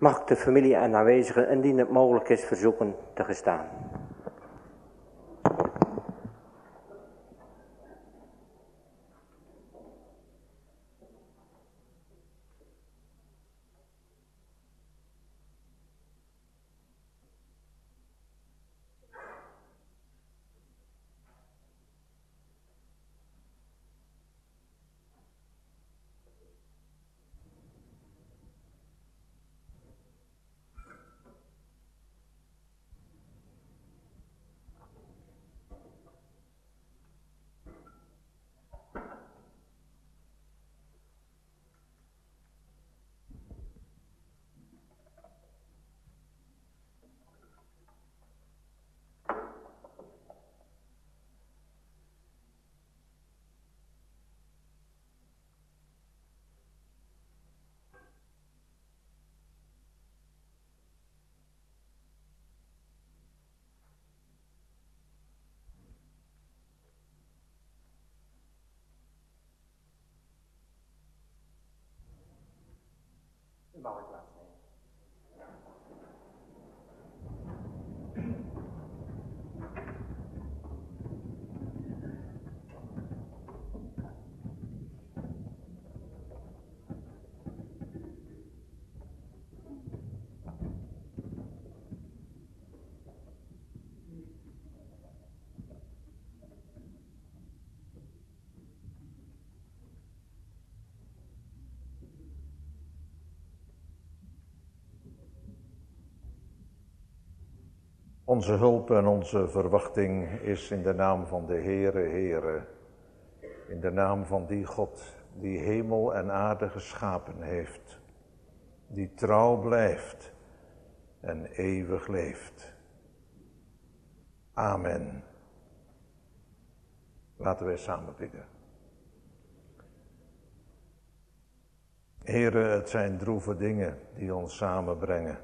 Mag ik de familie en aanwezigen, indien het mogelijk is, verzoeken te gaan staan. U mag het plaatsnemen. Onze hulp en onze verwachting is in de naam van de Heere, Heere. In de naam van die God die hemel en aarde geschapen heeft. Die trouw blijft en eeuwig leeft. Amen. Laten wij samen bidden. Heere, het zijn droeve dingen die ons samenbrengen.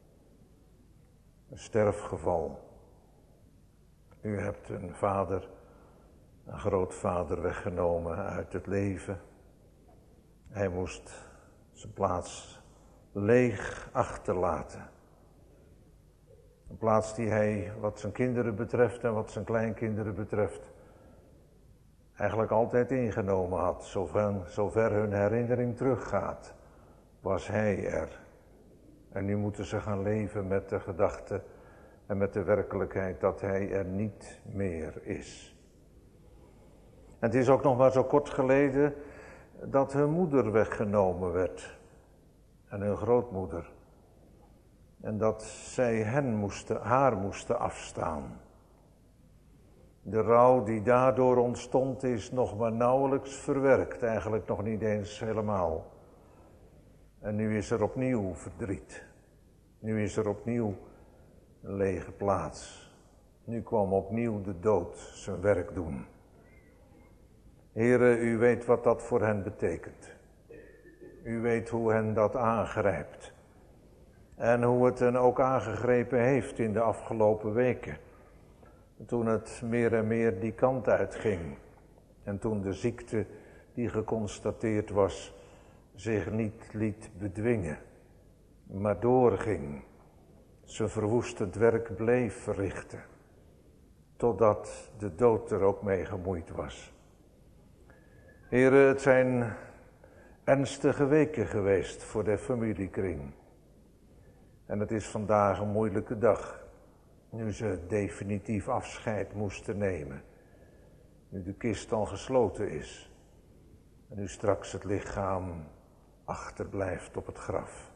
Een sterfgeval. U hebt een vader, een grootvader weggenomen uit het leven. Hij moest zijn plaats leeg achterlaten. Een plaats die hij, wat zijn kinderen betreft en wat zijn kleinkinderen betreft, eigenlijk altijd ingenomen had. Zover hun herinnering teruggaat, was hij er. En nu moeten ze gaan leven met de gedachte en met de werkelijkheid dat hij er niet meer is. En het is ook nog maar zo kort geleden dat hun moeder weggenomen werd. En hun grootmoeder. En dat zij haar moesten afstaan. De rouw die daardoor ontstond is nog maar nauwelijks verwerkt. Eigenlijk nog niet eens helemaal. En nu is er opnieuw verdriet. Nu is er opnieuw een lege plaats. Nu kwam opnieuw de dood zijn werk doen. Heere, u weet wat dat voor hen betekent. U weet hoe hen dat aangrijpt. En hoe het hen ook aangegrepen heeft in de afgelopen weken. Toen het meer en meer die kant uitging. En toen de ziekte die geconstateerd was zich niet liet bedwingen, maar doorging, zijn verwoestend werk bleef verrichten, totdat de dood er ook mee gemoeid was. Heere, het zijn ernstige weken geweest voor de familiekring. En het is vandaag een moeilijke dag, nu ze definitief afscheid moesten nemen, nu de kist al gesloten is en nu straks het lichaam achterblijft op het graf.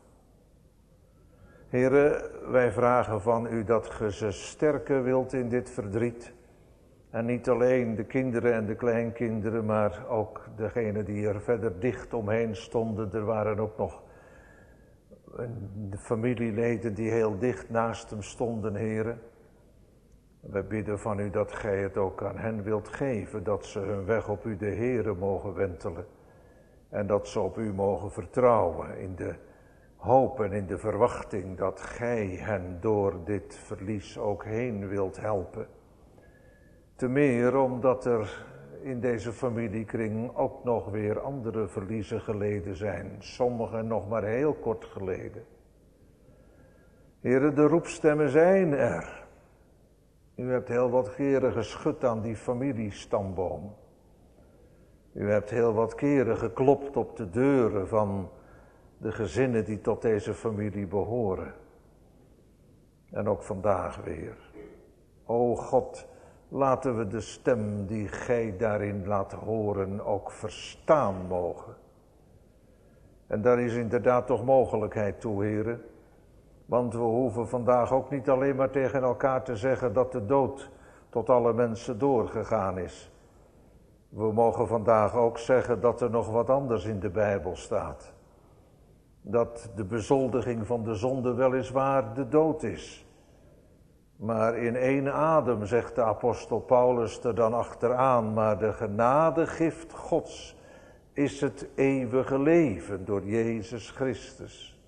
Heere, wij vragen van u dat ge ze sterken wilt in dit verdriet. En niet alleen de kinderen en de kleinkinderen, maar ook degenen die er verder dicht omheen stonden. Er waren ook nog de familieleden die heel dicht naast hem stonden, Heere. Wij bidden van u dat gij het ook aan hen wilt geven, dat ze hun weg op u de Heere mogen wentelen. En dat ze op u mogen vertrouwen in de hoop en in de verwachting dat gij hen door dit verlies ook heen wilt helpen. Te meer omdat er in deze familiekring ook nog weer andere verliezen geleden zijn. Sommigen nog maar heel kort geleden. Heere, de roepstemmen zijn er. U hebt heel wat keren geschud aan die familiestamboom. U hebt heel wat keren geklopt op de deuren van de gezinnen die tot deze familie behoren. En ook vandaag weer. O God, laten we de stem die gij daarin laat horen ook verstaan mogen. En daar is inderdaad toch mogelijkheid toe, heren. Want we hoeven vandaag ook niet alleen maar tegen elkaar te zeggen dat de dood tot alle mensen doorgegaan is. We mogen vandaag ook zeggen dat er nog wat anders in de Bijbel staat. Dat de bezoldiging van de zonde weliswaar de dood is. Maar in één adem zegt de apostel Paulus er dan achteraan, maar de genadegift Gods is het eeuwige leven door Jezus Christus.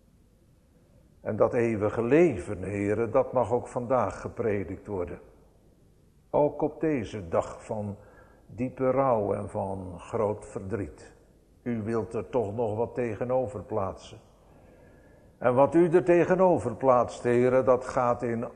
En dat eeuwige leven, heren, dat mag ook vandaag gepredikt worden. Ook op deze dag van diepe rouw en van groot verdriet. U wilt er toch nog wat tegenover plaatsen. En wat u er tegenover plaatst, heren, dat gaat in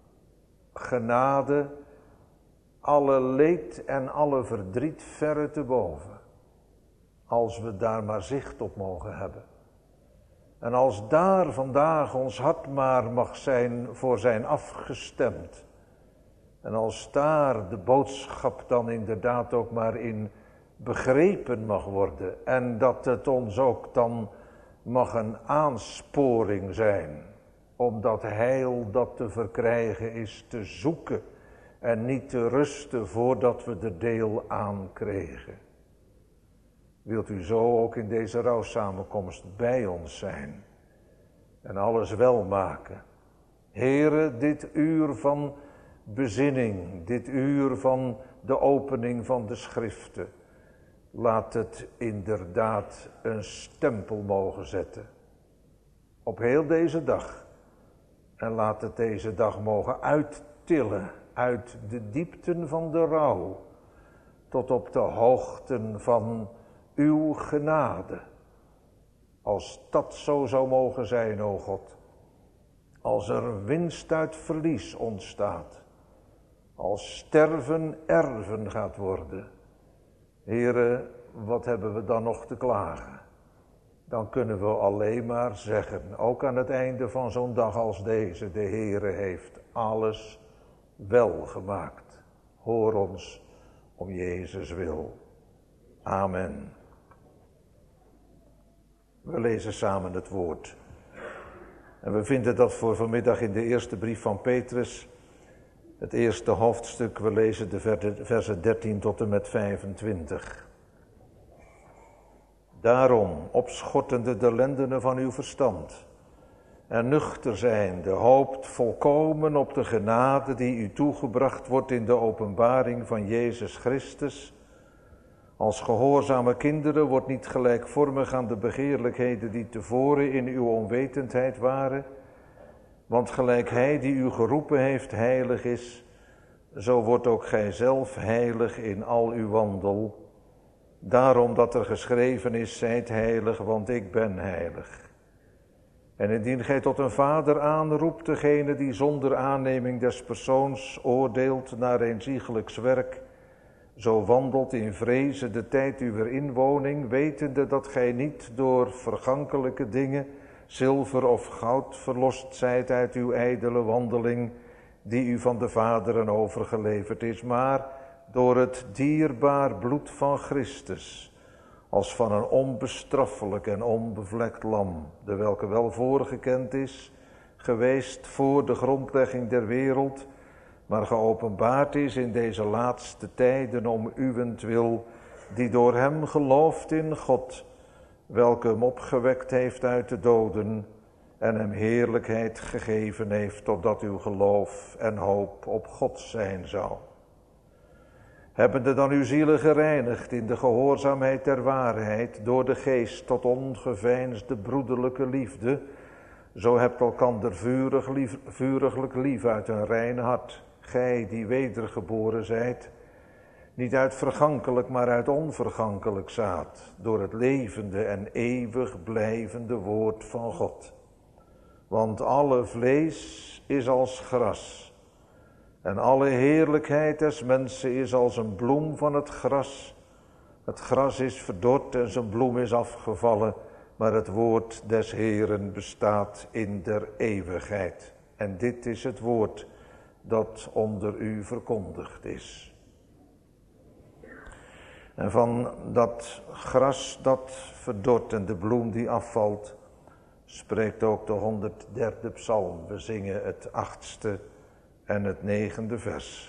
genade alle leed en alle verdriet verre te boven. Als we daar maar zicht op mogen hebben. En als daar vandaag ons hart maar mag zijn voor zijn afgestemd. En als daar de boodschap dan inderdaad ook maar in begrepen mag worden. En dat het ons ook dan mag een aansporing zijn. Om dat heil dat te verkrijgen is te zoeken. En niet te rusten voordat we er deel aan kregen. Wilt u zo ook in deze rouwsamenkomst bij ons zijn. En alles wel maken. Heere, dit uur van bezinning, dit uur van de opening van de schriften. Laat het inderdaad een stempel mogen zetten. Op heel deze dag. En laat het deze dag mogen uittillen uit de diepten van de rouw. Tot op de hoogten van uw genade. Als dat zo zou mogen zijn, o God. Als er winst uit verlies ontstaat. Als sterven erven gaat worden. Heere, wat hebben we dan nog te klagen? Dan kunnen we alleen maar zeggen, ook aan het einde van zo'n dag als deze, de Heere heeft alles wel gemaakt. Hoor ons om Jezus wil. Amen. We lezen samen het woord. En we vinden dat voor vanmiddag in de eerste brief van Petrus, het eerste hoofdstuk, we lezen de versen 13 tot en met 25. Daarom, opschortende de lendenen van uw verstand, en nuchter zijnde, hoopt volkomen op de genade die u toegebracht wordt in de openbaring van Jezus Christus. Als gehoorzame kinderen wordt niet gelijkvormig aan de begeerlijkheden die tevoren in uw onwetendheid waren. Want gelijk hij die u geroepen heeft heilig is, zo wordt ook gij zelf heilig in al uw wandel. Daarom dat er geschreven is, zijt heilig, want ik ben heilig. En indien gij tot een vader aanroept, degene die zonder aanneming des persoons oordeelt naar eenziegelijks werk, zo wandelt in vreze de tijd uwer inwoning, wetende dat gij niet door vergankelijke dingen, zilver of goud, verlost zijt uit uw ijdele wandeling, die u van de vaderen overgeleverd is, maar door het dierbaar bloed van Christus, als van een onbestraffelijk en onbevlekt lam, de welke wel voorgekend is, geweest voor de grondlegging der wereld, maar geopenbaard is in deze laatste tijden om uwentwil, die door hem gelooft in God, welke hem opgewekt heeft uit de doden en hem heerlijkheid gegeven heeft, totdat uw geloof en hoop op God zijn zou. Hebbende dan uw zielen gereinigd in de gehoorzaamheid der waarheid, door de geest tot ongeveinsde broederlijke liefde, zo hebt elkander vuriglijk lief uit een rein hart, gij die wedergeboren zijt, niet uit vergankelijk, maar uit onvergankelijk zaad, door het levende en eeuwig blijvende woord van God. Want alle vlees is als gras. En alle heerlijkheid des mensen is als een bloem van het gras. Het gras is verdord en zijn bloem is afgevallen. Maar het woord des Heeren bestaat in der eeuwigheid. En dit is het woord dat onder u verkondigd is. En van dat gras dat verdort en de bloem die afvalt, spreekt ook de 103e psalm. We zingen het 8e en het 9e vers.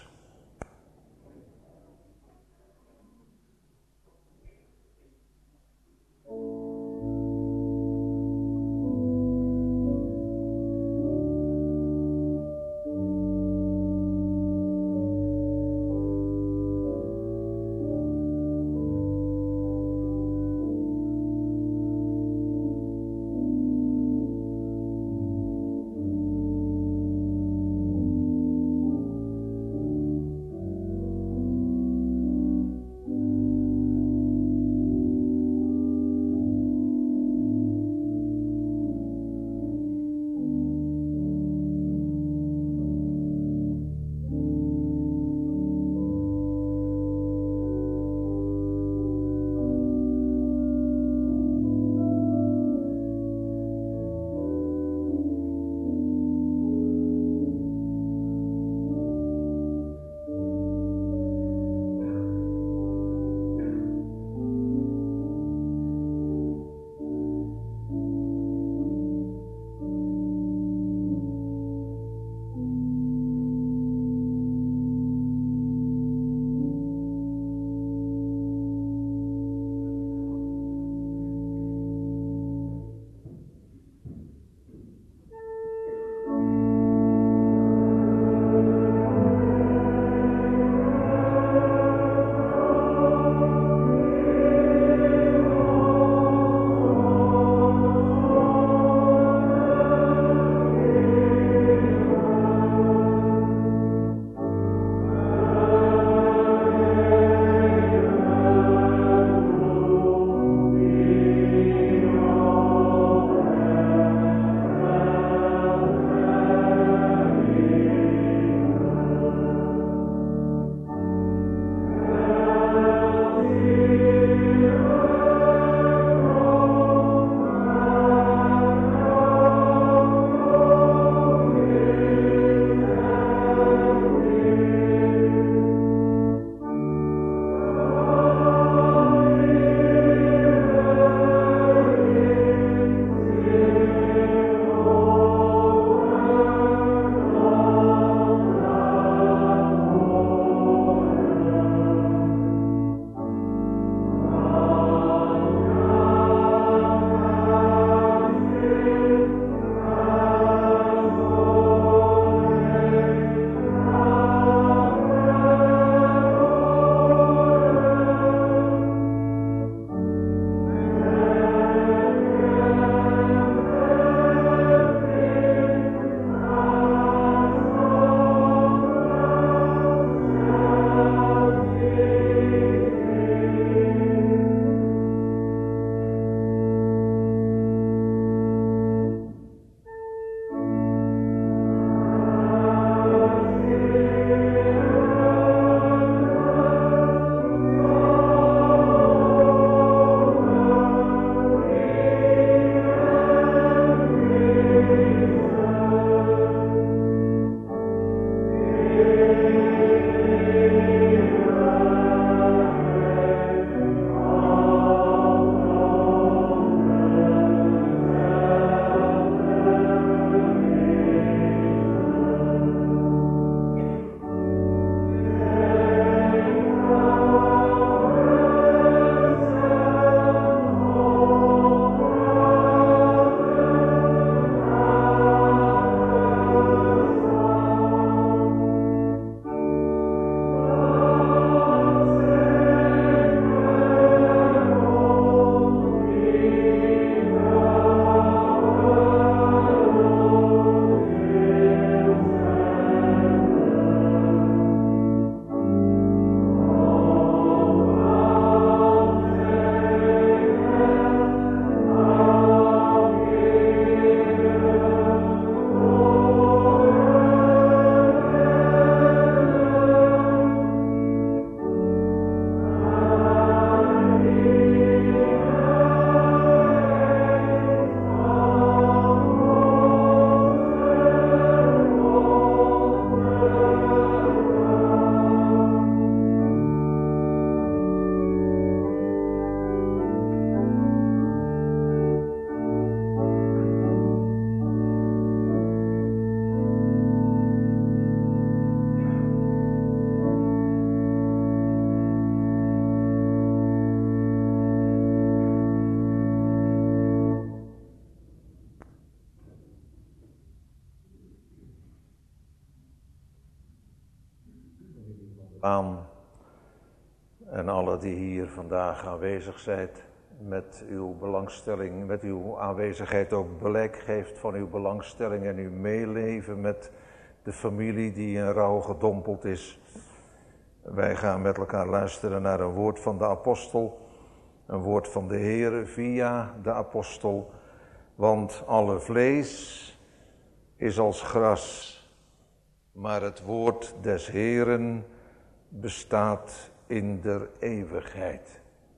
aan en alle die hier vandaag aanwezig zijn, met uw belangstelling, met uw aanwezigheid ook blijk geeft van uw belangstelling en uw meeleven met de familie die in rouw gedompeld is. Wij gaan met elkaar luisteren naar een woord van de apostel, een woord van de Heere via de apostel. Want alle vlees is als gras, maar het woord des Heeren bestaat in der eeuwigheid.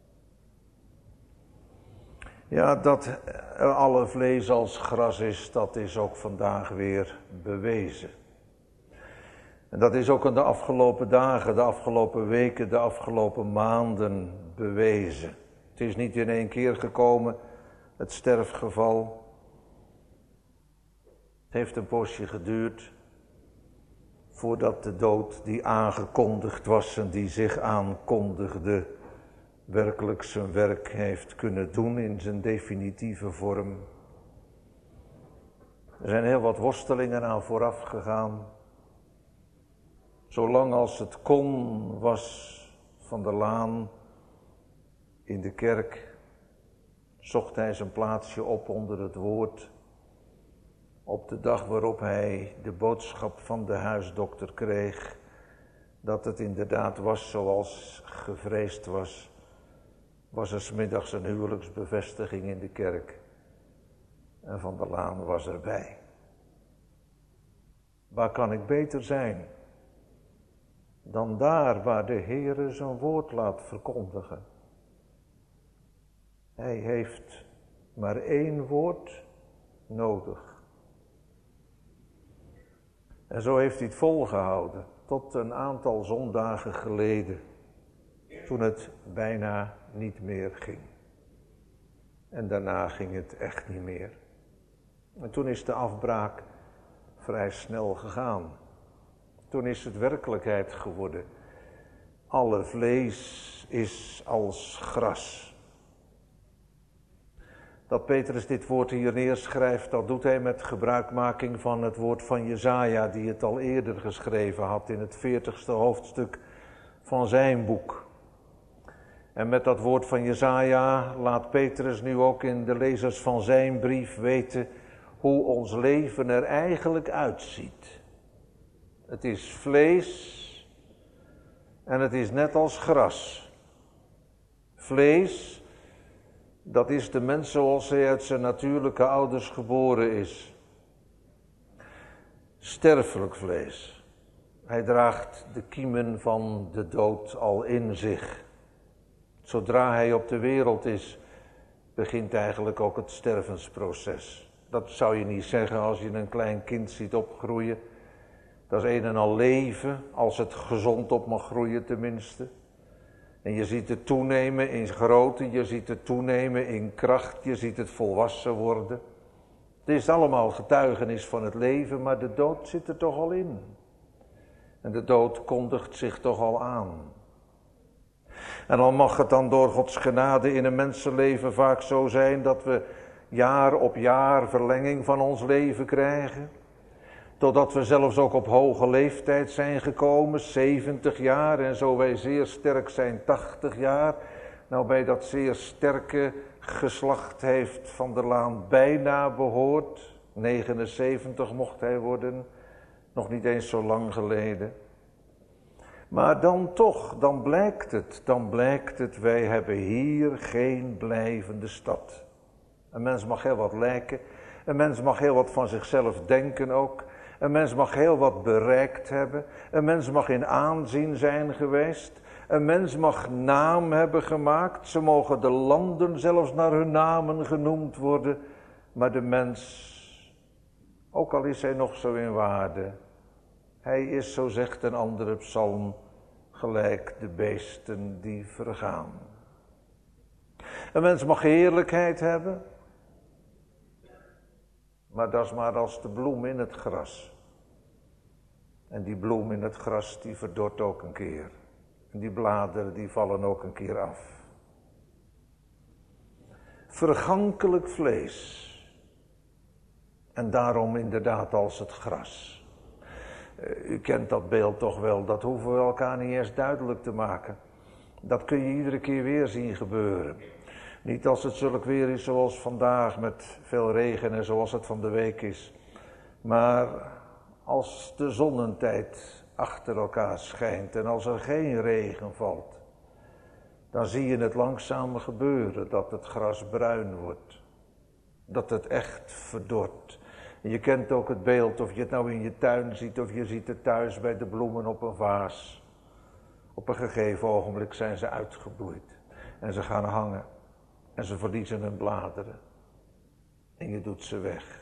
Ja, dat alle vlees als gras is, dat is ook vandaag weer bewezen. En dat is ook in de afgelopen dagen, de afgelopen weken, de afgelopen maanden bewezen. Het is niet in één keer gekomen, het sterfgeval. Het heeft een poosje geduurd voordat de dood die aangekondigd was en die zich aankondigde, werkelijk zijn werk heeft kunnen doen in zijn definitieve vorm. Er zijn heel wat worstelingen aan vooraf gegaan. Zolang als het kon was Van der Laan in de kerk, zocht hij zijn plaatsje op onder het woord. Op de dag waarop hij de boodschap van de huisdokter kreeg, dat het inderdaad was zoals gevreesd was, was er 's middags een huwelijksbevestiging in de kerk. En Van der Laan was erbij. Waar kan ik beter zijn dan daar waar de Heere zijn woord laat verkondigen? Hij heeft maar één woord nodig. En zo heeft hij het volgehouden tot een aantal zondagen geleden, toen het bijna niet meer ging. En daarna ging het echt niet meer. En toen is de afbraak vrij snel gegaan. Toen is het werkelijkheid geworden. Alle vlees is als gras. Dat Petrus dit woord hier neerschrijft, dat doet hij met gebruikmaking van het woord van Jesaja, die het al eerder geschreven had in het 40ste hoofdstuk van zijn boek. En met dat woord van Jesaja laat Petrus nu ook in de lezers van zijn brief weten hoe ons leven er eigenlijk uitziet. Het is vlees en het is net als gras. Vlees, dat is de mens zoals hij uit zijn natuurlijke ouders geboren is. Sterfelijk vlees. Hij draagt de kiemen van de dood al in zich. Zodra hij op de wereld is, begint eigenlijk ook het stervensproces. Dat zou je niet zeggen als je een klein kind ziet opgroeien. Dat is een en al leven, als het gezond op mag groeien tenminste. En je ziet het toenemen in grootte, je ziet het toenemen in kracht, je ziet het volwassen worden. Het is allemaal getuigenis van het leven, maar de dood zit er toch al in. En de dood kondigt zich toch al aan. En al mag het dan door Gods genade in een mensenleven vaak zo zijn dat we jaar op jaar verlenging van ons leven krijgen. Totdat we zelfs ook op hoge leeftijd zijn gekomen, 70 jaar en zo wij zeer sterk zijn 80 jaar. Nou, bij dat zeer sterke geslacht heeft Van der Laan bijna behoord. 79 mocht hij worden, nog niet eens zo lang geleden. Maar dan toch, dan blijkt het, wij hebben hier geen blijvende stad. Een mens mag heel wat lijken, een mens mag heel wat van zichzelf denken ook. Een mens mag heel wat bereikt hebben, een mens mag in aanzien zijn geweest. Een mens mag naam hebben gemaakt, ze mogen de landen zelfs naar hun namen genoemd worden. Maar de mens, ook al is hij nog zo in waarde, hij is, zo zegt een andere psalm, gelijk de beesten die vergaan. Een mens mag heerlijkheid hebben, maar dat is maar als de bloem in het gras. En die bloem in het gras die verdort ook een keer. En die bladeren die vallen ook een keer af. Vergankelijk vlees. En daarom inderdaad als het gras. U kent dat beeld toch wel, dat hoeven we elkaar niet eens duidelijk te maken. Dat kun je iedere keer weer zien gebeuren. Niet als het zulk weer is zoals vandaag met veel regen en zoals het van de week is. Maar als de zonnentijd achter elkaar schijnt en als er geen regen valt, dan zie je het langzaam gebeuren dat het gras bruin wordt. Dat het echt verdort. En je kent ook het beeld, of je het nou in je tuin ziet of je ziet het thuis bij de bloemen op een vaas. Op een gegeven ogenblik zijn ze uitgebloeid en ze gaan hangen en ze verliezen hun bladeren. En je doet ze weg.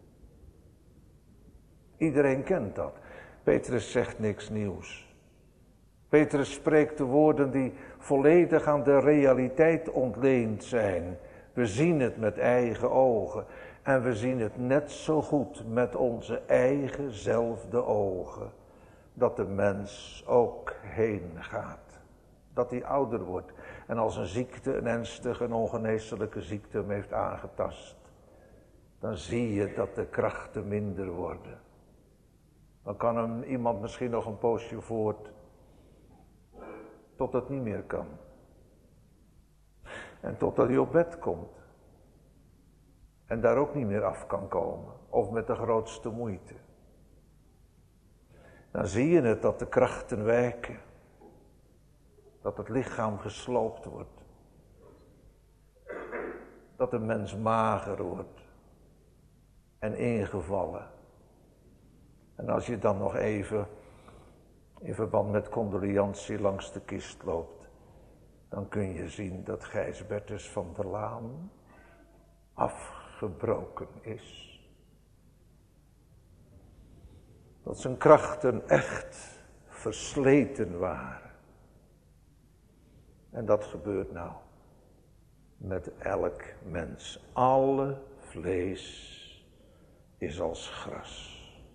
Iedereen kent dat. Petrus zegt niks nieuws. Petrus spreekt de woorden die volledig aan de realiteit ontleend zijn. We zien het met eigen ogen. En we zien het net zo goed met onze eigenzelfde ogen. Dat de mens ook heen gaat. Dat hij ouder wordt. En als een ziekte, een ernstige en ongeneeslijke ziekte hem heeft aangetast. Dan zie je dat de krachten minder worden. Dan kan hem iemand misschien nog een poosje voort. Tot het niet meer kan. En totdat hij op bed komt. En daar ook niet meer af kan komen. Of met de grootste moeite. Dan zie je het dat de krachten wijken. Dat het lichaam gesloopt wordt. Dat de mens mager wordt. En ingevallen. En als je dan nog even in verband met condoliantie langs de kist loopt, dan kun je zien dat Gijsbertus van der Laan afgebroken is. Dat zijn krachten echt versleten waren. En dat gebeurt nou met elk mens. Alle vlees is als gras.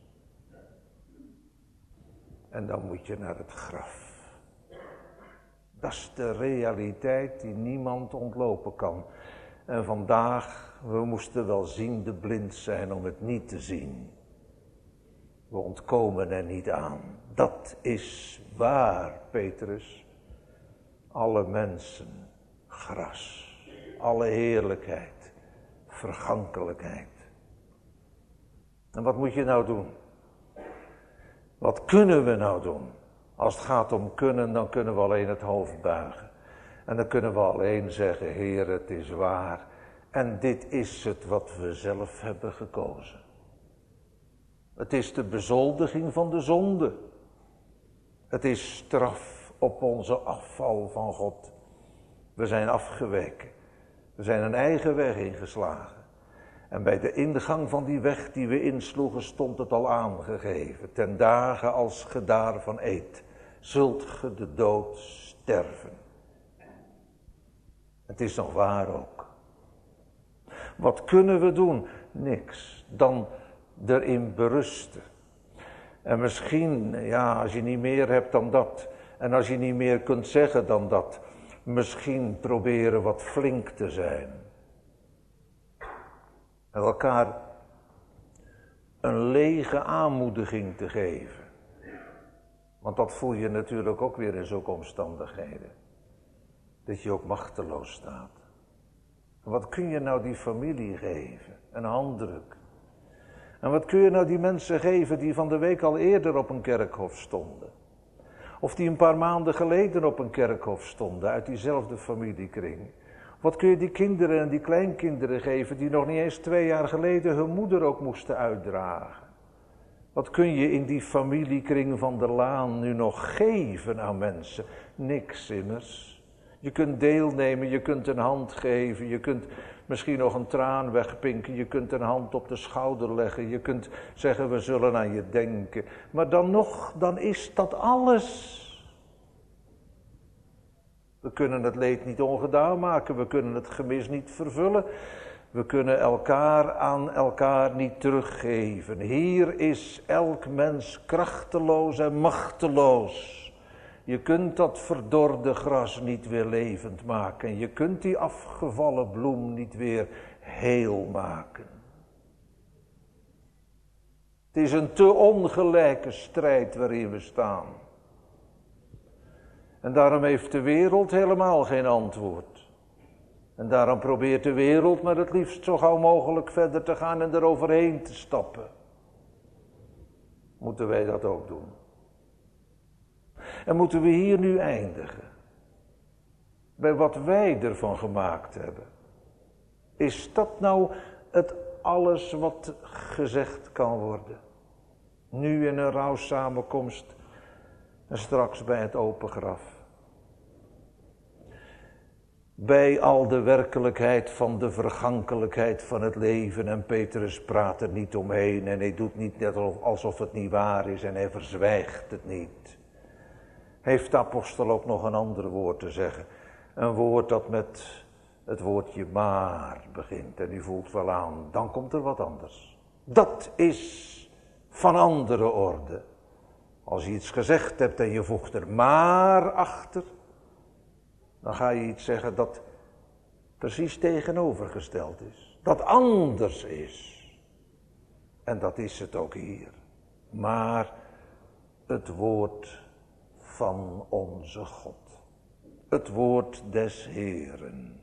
En dan moet je naar het graf. Dat is de realiteit die niemand ontlopen kan. En vandaag, we moesten wel ziende blind zijn om het niet te zien. We ontkomen er niet aan. Dat is waar, Petrus. Alle mensen, gras. Alle heerlijkheid, vergankelijkheid. En wat moet je nou doen? Wat kunnen we nou doen? Als het gaat om kunnen, dan kunnen we alleen het hoofd buigen. En dan kunnen we alleen zeggen, Heer, het is waar. En dit is het wat we zelf hebben gekozen. Het is de bezoldiging van de zonde. Het is straf op onze afval van God. We zijn afgeweken. We zijn een eigen weg ingeslagen. En bij de ingang van die weg die we insloegen stond het al aangegeven. Ten dagen als ge daarvan eet, zult ge de dood sterven. Het is nog waar ook. Wat kunnen we doen? Niks. Dan erin berusten. En misschien, ja, als je niet meer hebt dan dat. En als je niet meer kunt zeggen dan dat. Misschien proberen wat flink te zijn. En elkaar een lege aanmoediging te geven. Want dat voel je natuurlijk ook weer in zulke omstandigheden. Dat je ook machteloos staat. En wat kun je nou die familie geven? Een handdruk. En wat kun je nou die mensen geven die van de week al eerder op een kerkhof stonden? Of die een paar maanden geleden op een kerkhof stonden uit diezelfde familiekring? Wat kun je die kinderen en die kleinkinderen geven die nog niet eens 2 jaar geleden hun moeder ook moesten uitdragen? Wat kun je in die familiekring van der Laan nu nog geven aan mensen? Niks immers. Je kunt deelnemen, je kunt een hand geven, je kunt misschien nog een traan wegpinken, je kunt een hand op de schouder leggen, je kunt zeggen we zullen aan je denken. Maar dan is dat alles. We kunnen het leed niet ongedaan maken, we kunnen het gemis niet vervullen. We kunnen elkaar aan elkaar niet teruggeven. Hier is elk mens krachteloos en machteloos. Je kunt dat verdorde gras niet weer levend maken. Je kunt die afgevallen bloem niet weer heel maken. Het is een te ongelijke strijd waarin we staan. En daarom heeft de wereld helemaal geen antwoord. En daarom probeert de wereld maar het liefst zo gauw mogelijk verder te gaan en eroverheen te stappen. Moeten wij dat ook doen? En moeten we hier nu eindigen? Bij wat wij ervan gemaakt hebben. Is dat nou het alles wat gezegd kan worden? Nu in een rouwsamenkomst en straks bij het open graf. Bij al de werkelijkheid van de vergankelijkheid van het leven. En Petrus praat er niet omheen en hij doet niet net alsof het niet waar is en hij verzwijgt het niet. Heeft de apostel ook nog een ander woord te zeggen. Een woord dat met het woordje maar begint. En u voelt wel aan, dan komt er wat anders. Dat is van andere orde. Als je iets gezegd hebt en je voegt er maar achter, dan ga je iets zeggen dat precies tegenovergesteld is. Dat anders is. En dat is het ook hier. Maar het woord van onze God. Het woord des Heeren.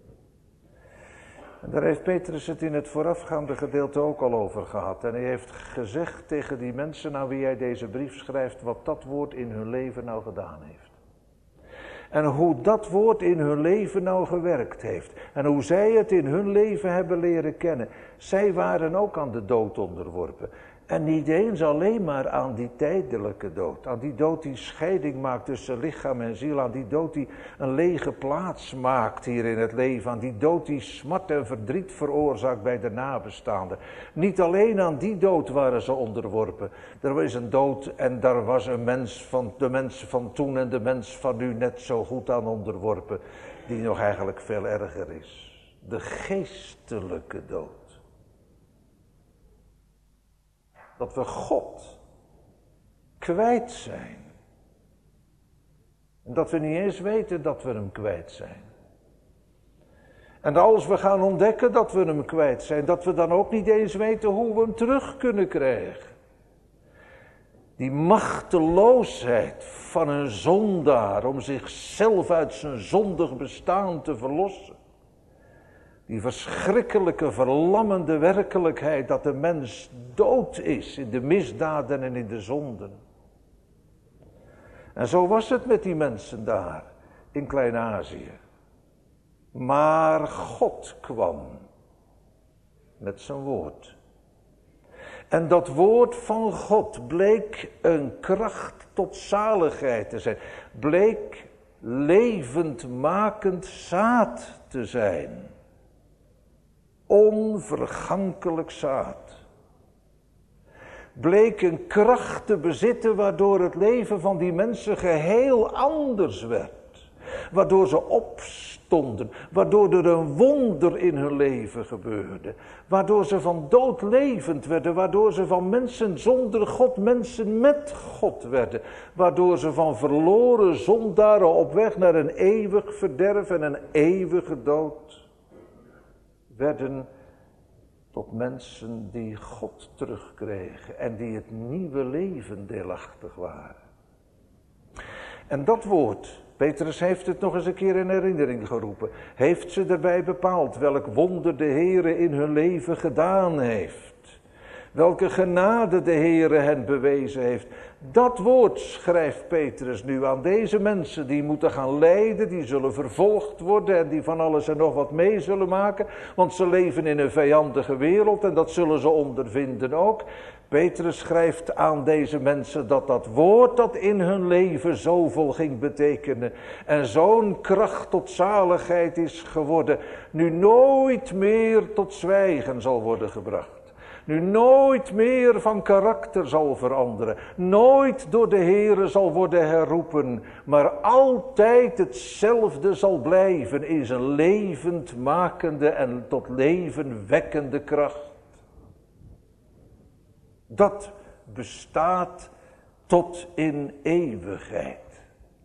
En daar heeft Petrus het in het voorafgaande gedeelte ook al over gehad. En hij heeft gezegd tegen die mensen aan wie hij deze brief schrijft, wat dat woord in hun leven nou gedaan heeft. En hoe dat woord in hun leven nou gewerkt heeft. En hoe zij het in hun leven hebben leren kennen. Zij waren ook aan de dood onderworpen. En niet eens alleen maar aan die tijdelijke dood. Aan die dood die scheiding maakt tussen lichaam en ziel. Aan die dood die een lege plaats maakt hier in het leven. Aan die dood die smart en verdriet veroorzaakt bij de nabestaanden. Niet alleen aan die dood waren ze onderworpen. Er was een dood en daar was een mens van de mensen van toen en de mens van nu net zo goed aan onderworpen. Die nog eigenlijk veel erger is. De geestelijke dood. Dat we God kwijt zijn. En dat we niet eens weten dat we hem kwijt zijn. En als we gaan ontdekken dat we hem kwijt zijn, dat we dan ook niet eens weten hoe we hem terug kunnen krijgen. Die machteloosheid van een zondaar om zichzelf uit zijn zondig bestaan te verlossen. Die verschrikkelijke, verlammende werkelijkheid dat de mens dood is in de misdaden en in de zonden. En zo was het met die mensen daar in Klein-Azië. Maar God kwam met zijn woord. En dat woord van God bleek een kracht tot zaligheid te zijn. Bleek levendmakend zaad te zijn. Onvergankelijk zaad. Bleek een kracht te bezitten waardoor het leven van die mensen geheel anders werd. Waardoor ze opstonden, waardoor er een wonder in hun leven gebeurde. Waardoor ze van dood levend werden, waardoor ze van mensen zonder God, mensen met God werden. Waardoor ze van verloren zondaren op weg naar een eeuwig verderf en een eeuwige dood werden tot mensen die God terugkregen en die het nieuwe leven deelachtig waren. En dat woord, Petrus heeft het nog eens een keer in herinnering geroepen, heeft ze erbij bepaald welk wonder de Heere in hun leven gedaan heeft. Welke genade de Heere hen bewezen heeft. Dat woord schrijft Petrus nu aan deze mensen die moeten gaan lijden, die zullen vervolgd worden en die van alles en nog wat mee zullen maken. Want ze leven in een vijandige wereld en dat zullen ze ondervinden ook. Petrus schrijft aan deze mensen dat dat woord dat in hun leven zoveel ging betekenen en zo'n kracht tot zaligheid is geworden, nu nooit meer tot zwijgen zal worden gebracht. Nu nooit meer van karakter zal veranderen. Nooit door de Heere zal worden herroepen. Maar altijd hetzelfde zal blijven in zijn levendmakende en tot leven wekkende kracht. Dat bestaat tot in eeuwigheid.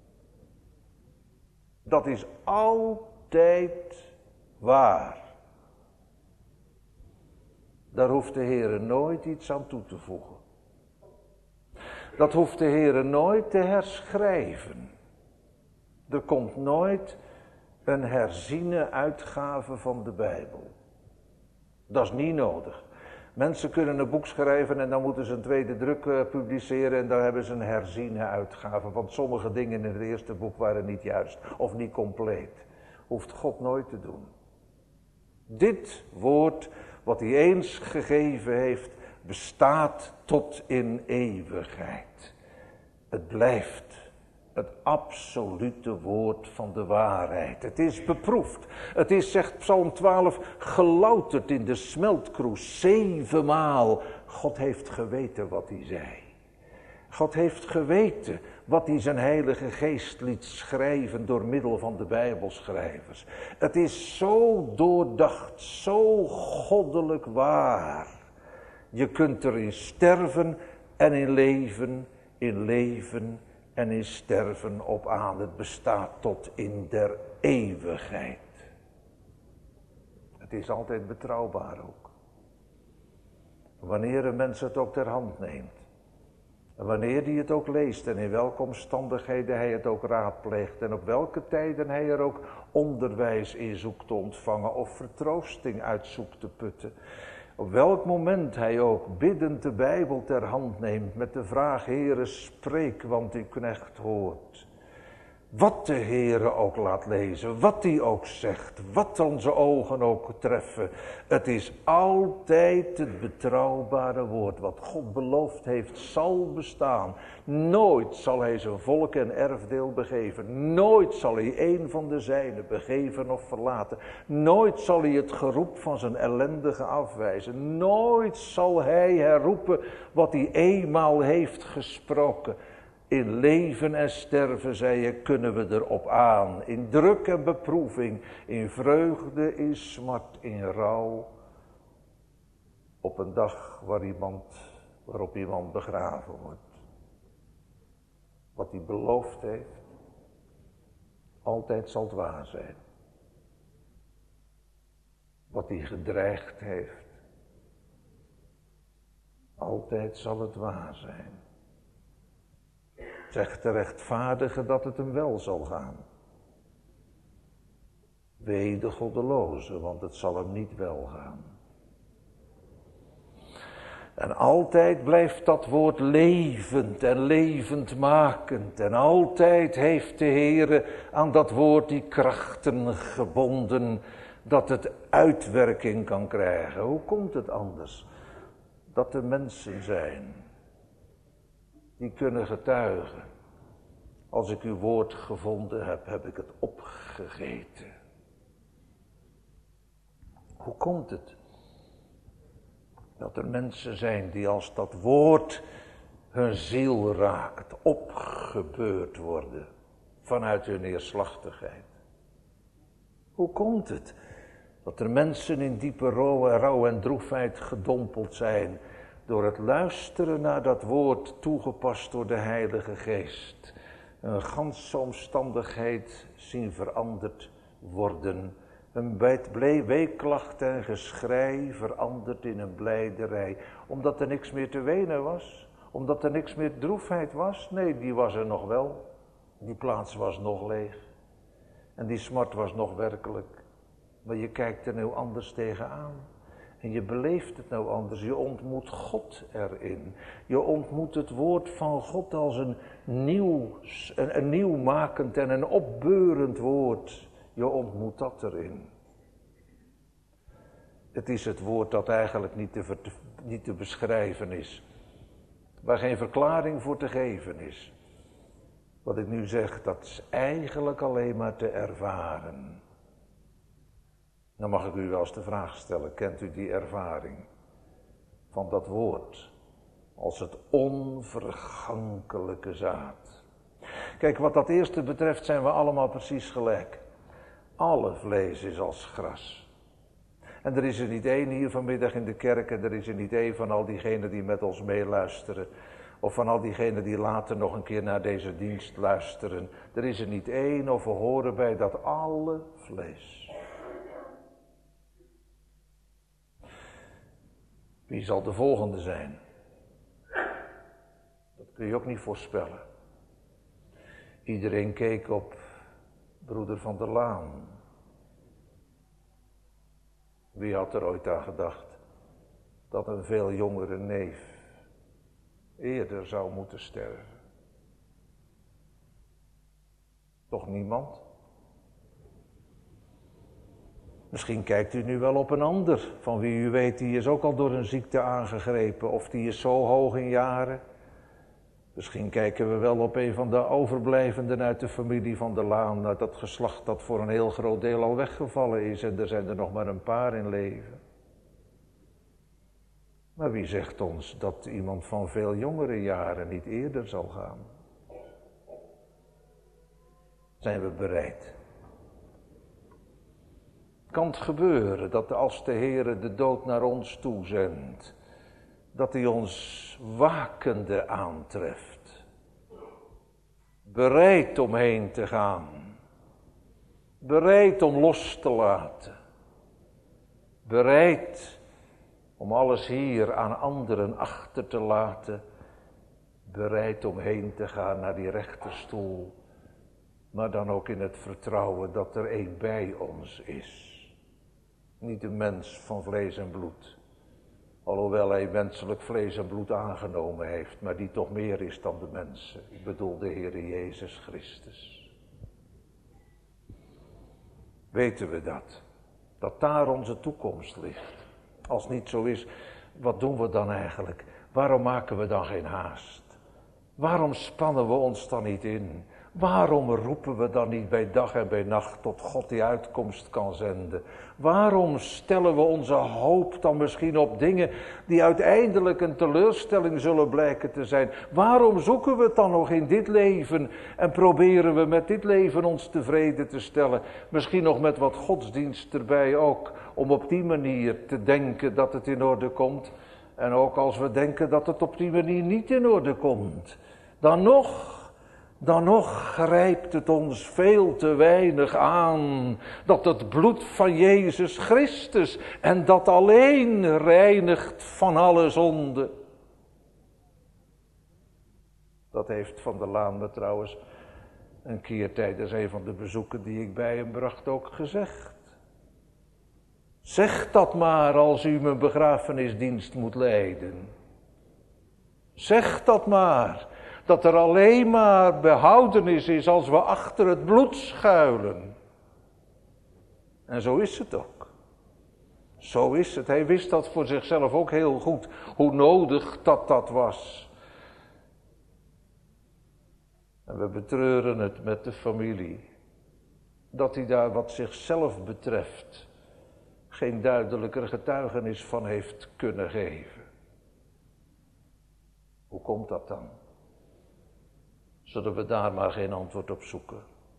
Dat is altijd waar. Daar hoeft de Heere nooit iets aan toe te voegen. Dat hoeft de Heere nooit te herschrijven. Er komt nooit een herziene uitgave van de Bijbel. Dat is niet nodig. Mensen kunnen een boek schrijven en dan moeten ze een tweede druk publiceren en dan hebben ze een herziene uitgave. Want sommige dingen in het eerste boek waren niet juist of niet compleet. Hoeft God nooit te doen. Dit woord wat hij eens gegeven heeft, bestaat tot in eeuwigheid. Het blijft het absolute woord van de waarheid. Het is beproefd. Het is, zegt Psalm 12, gelouterd in de smeltkroes 7 maal. God heeft geweten wat hij zei. God heeft geweten wat hij zijn heilige geest liet schrijven door middel van de Bijbelschrijvers. Het is zo doordacht, zo goddelijk waar. Je kunt erin sterven en in leven en in sterven op aan. Het bestaat tot in der eeuwigheid. Het is altijd betrouwbaar ook. Wanneer een mens het ook ter hand neemt. En wanneer hij het ook leest en in welke omstandigheden hij het ook raadpleegt. En op welke tijden hij er ook onderwijs in zoekt te ontvangen of vertroosting uit zoekt te putten. Op welk moment hij ook biddend de Bijbel ter hand neemt met de vraag: Heere, spreek, want uw knecht hoort. Wat de Heere ook laat lezen, wat hij ook zegt, wat onze ogen ook treffen. Het is altijd het betrouwbare woord. Wat God beloofd heeft, zal bestaan. Nooit zal hij zijn volk en erfdeel begeven. Nooit zal hij een van de zijnen begeven of verlaten. Nooit zal hij het geroep van zijn ellendige afwijzen. Nooit zal hij herroepen wat hij eenmaal heeft gesproken. In leven en sterven, zei je, kunnen we erop aan. In druk en beproeving, in vreugde, in smart, in rouw. Op een dag waarop iemand begraven wordt. Wat hij beloofd heeft, altijd zal het waar zijn. Wat hij gedreigd heeft, altijd zal het waar zijn. Zegt de rechtvaardige dat het hem wel zal gaan. Wee de goddeloze, want het zal hem niet wel gaan. En altijd blijft dat woord levend en levendmakend. En altijd heeft de Heere aan dat woord die krachten gebonden, dat het uitwerking kan krijgen. Hoe komt het anders? Dat er mensen zijn die kunnen getuigen. Als ik uw woord gevonden heb, heb ik het opgegeten. Hoe komt het? Dat er mensen zijn die als dat woord hun ziel raakt, opgebeurd worden vanuit hun neerslachtigheid. Hoe komt het? Dat er mensen in diepe rouw en droefheid gedompeld zijn door het luisteren naar dat woord toegepast door de Heilige Geest. Een ganse omstandigheid zien veranderd worden. Een weeklacht en geschrei veranderd in een blijderij. Omdat er niks meer te wenen was. Omdat er niks meer droefheid was. Nee, die was er nog wel. Die plaats was nog leeg. En die smart was nog werkelijk. Maar je kijkt er nou anders tegenaan. En je beleeft het nou anders. Je ontmoet God erin. Je ontmoet het woord van God als een nieuwmakend en een opbeurend woord. Je ontmoet dat erin. Het is het woord dat eigenlijk niet te beschrijven is. Waar geen verklaring voor te geven is. Wat ik nu zeg, dat is eigenlijk alleen maar te ervaren. Dan mag ik u wel eens de vraag stellen, kent u die ervaring van dat woord als het onvergankelijke zaad? Kijk, wat dat eerste betreft zijn we allemaal precies gelijk. Alle vlees is als gras. En er is er niet één hier vanmiddag in de kerk en er is er niet één van al diegenen die met ons meeluisteren. Of van al diegenen die later nog een keer naar deze dienst luisteren. Er is er niet één of we horen bij dat alle vlees. Wie zal de volgende zijn? Dat kun je ook niet voorspellen. Iedereen keek op broeder Van der Laan. Wie had er ooit aan gedacht dat een veel jongere neef eerder zou moeten sterven? Toch niemand? Misschien kijkt u nu wel op een ander, van wie u weet, die is ook al door een ziekte aangegrepen, of die is zo hoog in jaren. Misschien kijken we wel op een van de overblijvenden uit de familie Van der Laan, uit dat geslacht dat voor een heel groot deel al weggevallen is en er zijn er nog maar een paar in leven. Maar wie zegt ons dat iemand van veel jongere jaren niet eerder zal gaan? Zijn we bereid? Kan het gebeuren dat als de Heere de dood naar ons toezendt, dat hij ons wakende aantreft, bereid om heen te gaan, bereid om los te laten, bereid om alles hier aan anderen achter te laten, bereid om heen te gaan naar die rechterstoel, maar dan ook in het vertrouwen dat er één bij ons is. Niet een mens van vlees en bloed, alhoewel hij menselijk vlees en bloed aangenomen heeft, maar die toch meer is dan de mensen. Ik bedoel de Heere Jezus Christus. Weten we dat? Dat daar onze toekomst ligt. Als het niet zo is, wat doen we dan eigenlijk? Waarom maken we dan geen haast? Waarom spannen we ons dan niet in? Waarom roepen we dan niet bij dag en bij nacht tot God die uitkomst kan zenden? Waarom stellen we onze hoop dan misschien op dingen die uiteindelijk een teleurstelling zullen blijken te zijn? Waarom zoeken we het dan nog in dit leven en proberen we met dit leven ons tevreden te stellen? Misschien nog met wat godsdienst erbij ook, om op die manier te denken dat het in orde komt. En ook als we denken dat het op die manier niet in orde komt, dan nog grijpt het ons veel te weinig aan dat het bloed van Jezus Christus en dat alleen reinigt van alle zonde. Dat heeft Van der Laan me trouwens een keer tijdens een van de bezoeken die ik bij hem bracht ook gezegd. Zeg dat maar als u mijn begrafenisdienst moet leiden. Zeg dat maar. Dat er alleen maar behoudenis is als we achter het bloed schuilen. En zo is het ook. Zo is het. Hij wist dat voor zichzelf ook heel goed, hoe nodig dat was. En we betreuren het met de familie. Dat hij daar wat zichzelf betreft geen duidelijker getuigenis van heeft kunnen geven. Hoe komt dat dan? Zullen we daar maar geen antwoord op zoeken?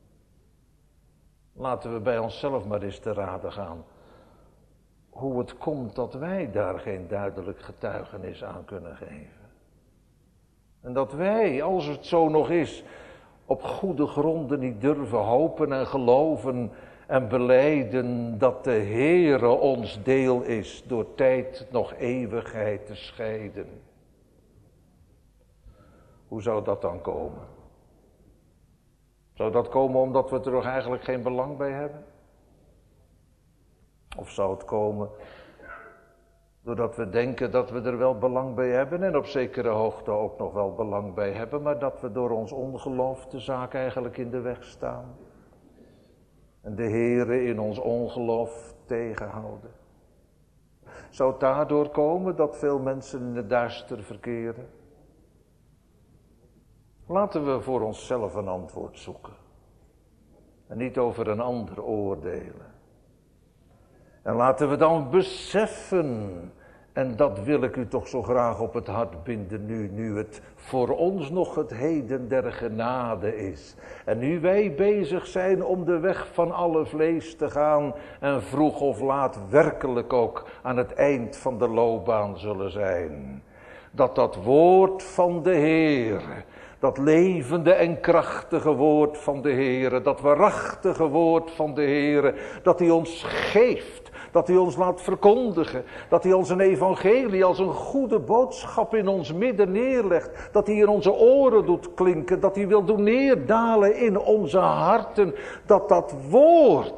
Laten we bij onszelf maar eens te raden gaan. Hoe het komt dat wij daar geen duidelijk getuigenis aan kunnen geven. En dat wij, als het zo nog is, op goede gronden niet durven hopen en geloven en belijden dat de Heere ons deel is door tijd nog eeuwigheid te scheiden. Hoe zou dat dan komen? Zou dat komen omdat we er toch eigenlijk geen belang bij hebben? Of zou het komen doordat we denken dat we er wel belang bij hebben en op zekere hoogte ook nog wel belang bij hebben, maar dat we door ons ongeloof de zaak eigenlijk in de weg staan? En de Heere in ons ongeloof tegenhouden? Zou het daardoor komen dat veel mensen in het duister verkeren? Laten we voor onszelf een antwoord zoeken. En niet over een ander oordelen. En laten we dan beseffen, en dat wil ik u toch zo graag op het hart binden nu het voor ons nog het heden der genade is. En nu wij bezig zijn om de weg van alle vlees te gaan en vroeg of laat werkelijk ook aan het eind van de loopbaan zullen zijn. Dat woord van de Heer, dat levende en krachtige woord van de Heere, dat waarachtige woord van de Heere, dat hij ons geeft, Dat hij ons laat verkondigen. Dat hij ons een evangelie als een goede boodschap in ons midden neerlegt. Dat hij in onze oren doet klinken. Dat hij wil doen neerdalen in onze harten. Dat woord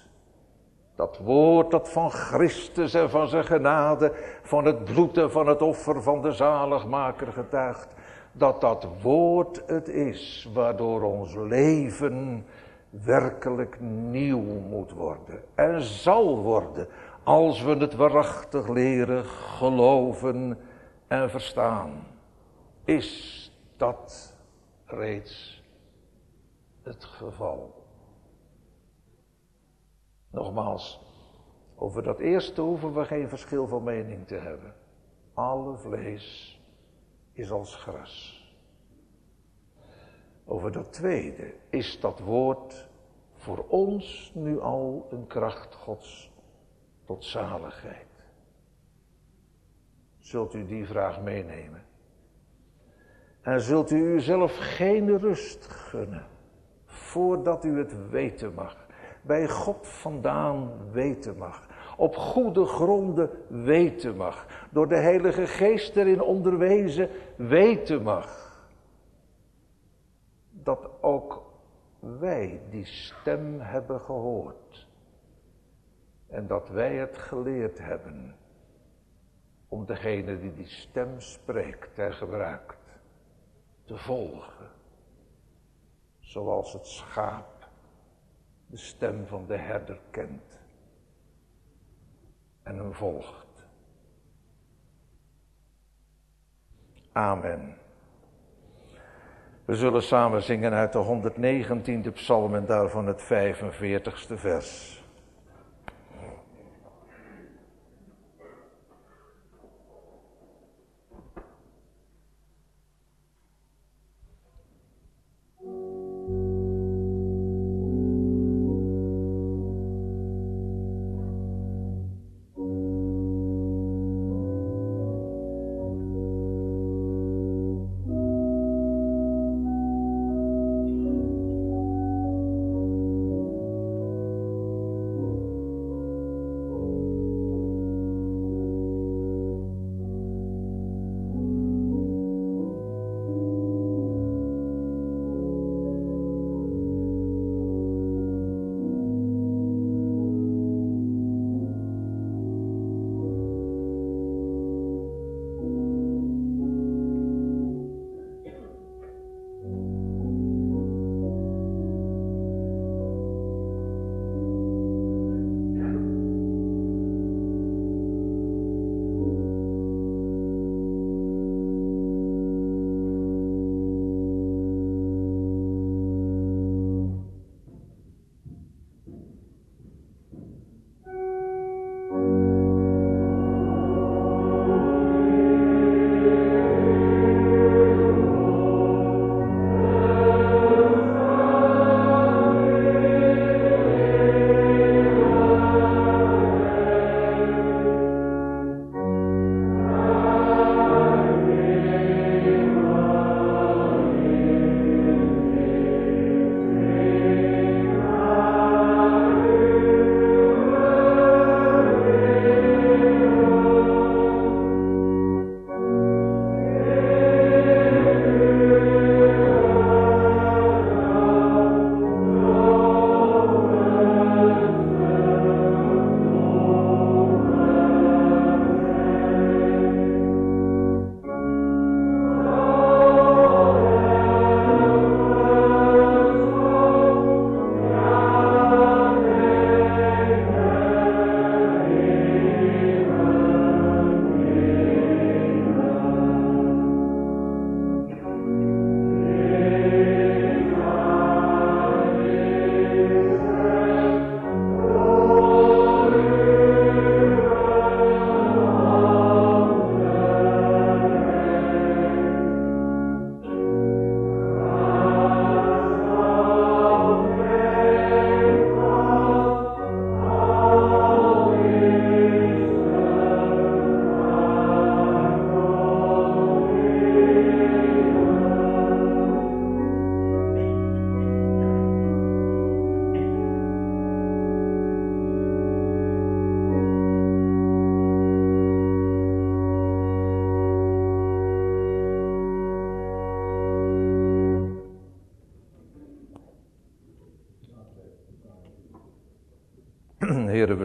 dat van Christus en van zijn genade, van het bloed en van het offer van de zaligmaker getuigt. Dat woord het is waardoor ons leven werkelijk nieuw moet worden. En zal worden als we het waarachtig leren, geloven en verstaan. Is dat reeds het geval? Nogmaals, over dat eerste hoeven we geen verschil van mening te hebben. Alle vlees is als gras. Over dat tweede is dat woord voor ons nu al een kracht Gods tot zaligheid. Zult u die vraag meenemen? En zult u uzelf geen rust gunnen, voordat u het weten mag. Bij God vandaan weten mag. Op goede gronden weten mag. Door de Heilige Geest erin onderwezen weten mag. Dat ook wij die stem hebben gehoord. En dat wij het geleerd hebben. Om degene die stem spreekt en gebruikt. Te volgen. Zoals het schaap de stem van de herder kent en hem volgt. Amen. We zullen samen zingen uit de 119e psalm en daarvan het 45ste vers.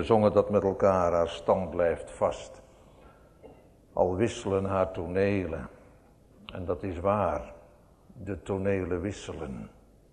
zongen dat met elkaar, haar stand blijft vast. Al wisselen haar tonelen. En dat is waar, de tonelen wisselen.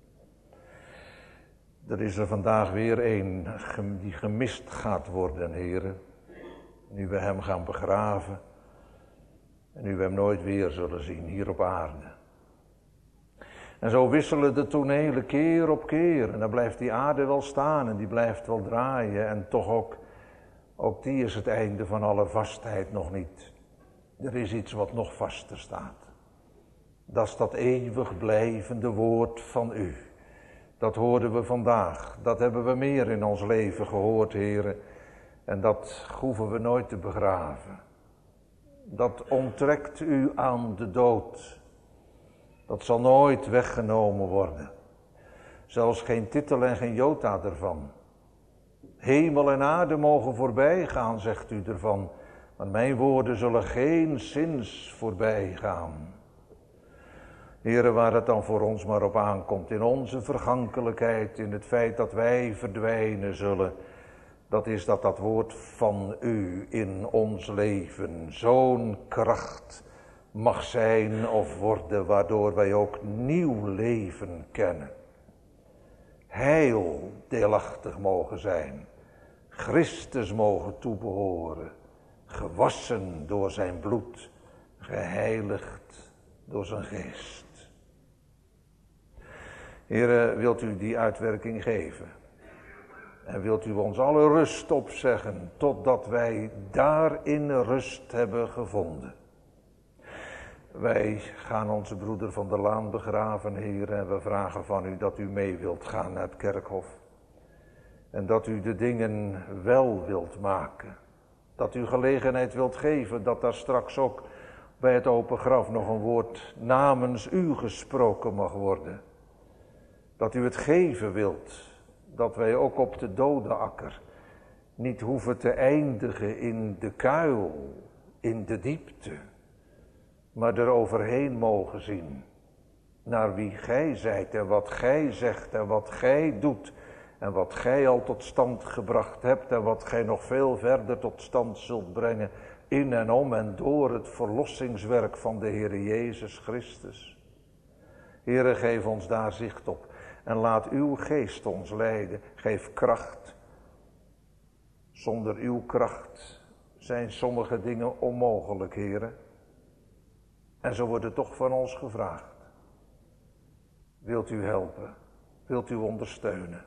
Er is er vandaag weer een die gemist gaat worden, heren. Nu we hem gaan begraven. En nu we hem nooit weer zullen zien, hier op aarde. En zo wisselen de tonelen keer op keer. En dan blijft die aarde wel staan en die blijft wel draaien. En toch ook die is het einde van alle vastheid nog niet. Er is iets wat nog vaster staat. Dat is dat eeuwig blijvende woord van u. Dat hoorden we vandaag. Dat hebben we meer in ons leven gehoord, heren. En dat hoeven we nooit te begraven. Dat onttrekt u aan de dood. Dat zal nooit weggenomen worden. Zelfs geen titel en geen jota ervan. Hemel en aarde mogen voorbij gaan, zegt u ervan. Maar mijn woorden zullen geen zins voorbij gaan. Heren, waar het dan voor ons maar op aankomt, in onze vergankelijkheid, in het feit dat wij verdwijnen zullen, dat is dat woord van u in ons leven zo'n kracht mag zijn of worden, waardoor wij ook nieuw leven kennen. Heil deelachtig mogen zijn, Christus mogen toebehoren, gewassen door zijn bloed, geheiligd door zijn geest. Heere, wilt u die uitwerking geven? En wilt u ons alle rust opzeggen, totdat wij daarin rust hebben gevonden? Wij gaan onze broeder van der Laan begraven, Heer, en we vragen van u dat u mee wilt gaan naar het kerkhof. En dat u de dingen wel wilt maken. Dat u gelegenheid wilt geven dat daar straks ook bij het open graf nog een woord namens u gesproken mag worden. Dat u het geven wilt, dat wij ook op de dodenakker niet hoeven te eindigen in de kuil, in de diepte, maar er overheen mogen zien naar wie gij zijt en wat gij zegt en wat gij doet en wat gij al tot stand gebracht hebt en wat gij nog veel verder tot stand zult brengen in en om en door het verlossingswerk van de Heere Jezus Christus. Heere, geef ons daar zicht op en laat uw geest ons leiden. Geef kracht. Zonder uw kracht zijn sommige dingen onmogelijk, Heere. En zo wordt het toch van ons gevraagd. Wilt u helpen? Wilt u ondersteunen?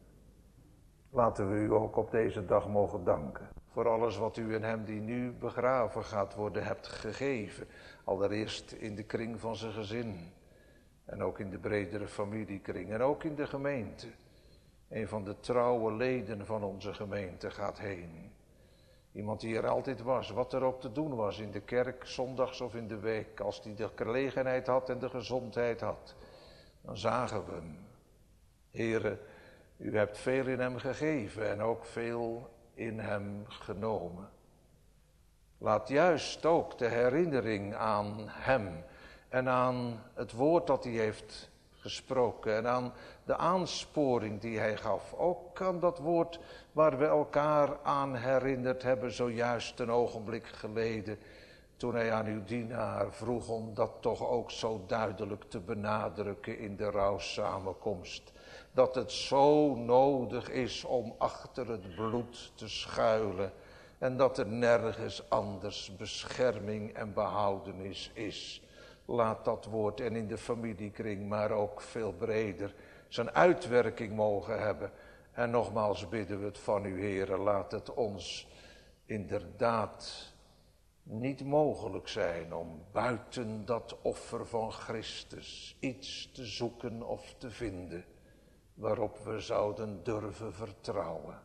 Laten we u ook op deze dag mogen danken. Voor alles wat u in hem die nu begraven gaat worden hebt gegeven. Allereerst in de kring van zijn gezin. En ook in de bredere familiekring. En ook in de gemeente. Een van de trouwe leden van onze gemeente gaat heen. Iemand die er altijd was, wat er ook te doen was in de kerk, zondags of in de week. Als die de gelegenheid had en de gezondheid had, dan zagen we hem. Heere, u hebt veel in hem gegeven en ook veel in hem genomen. Laat juist ook de herinnering aan hem en aan het woord dat hij heeft gesproken en aan de aansporing die hij gaf. Ook aan dat woord waar we elkaar aan herinnerd hebben zojuist een ogenblik geleden, toen hij aan uw dienaar vroeg om dat toch ook zo duidelijk te benadrukken in de rouwsamenkomst. Dat het zo nodig is om achter het bloed te schuilen en dat er nergens anders bescherming en behoudenis is. Laat dat woord en in de familiekring, maar ook veel breder, zijn uitwerking mogen hebben. En nogmaals bidden we het van u, Heere, laat het ons inderdaad niet mogelijk zijn om buiten dat offer van Christus iets te zoeken of te vinden waarop we zouden durven vertrouwen.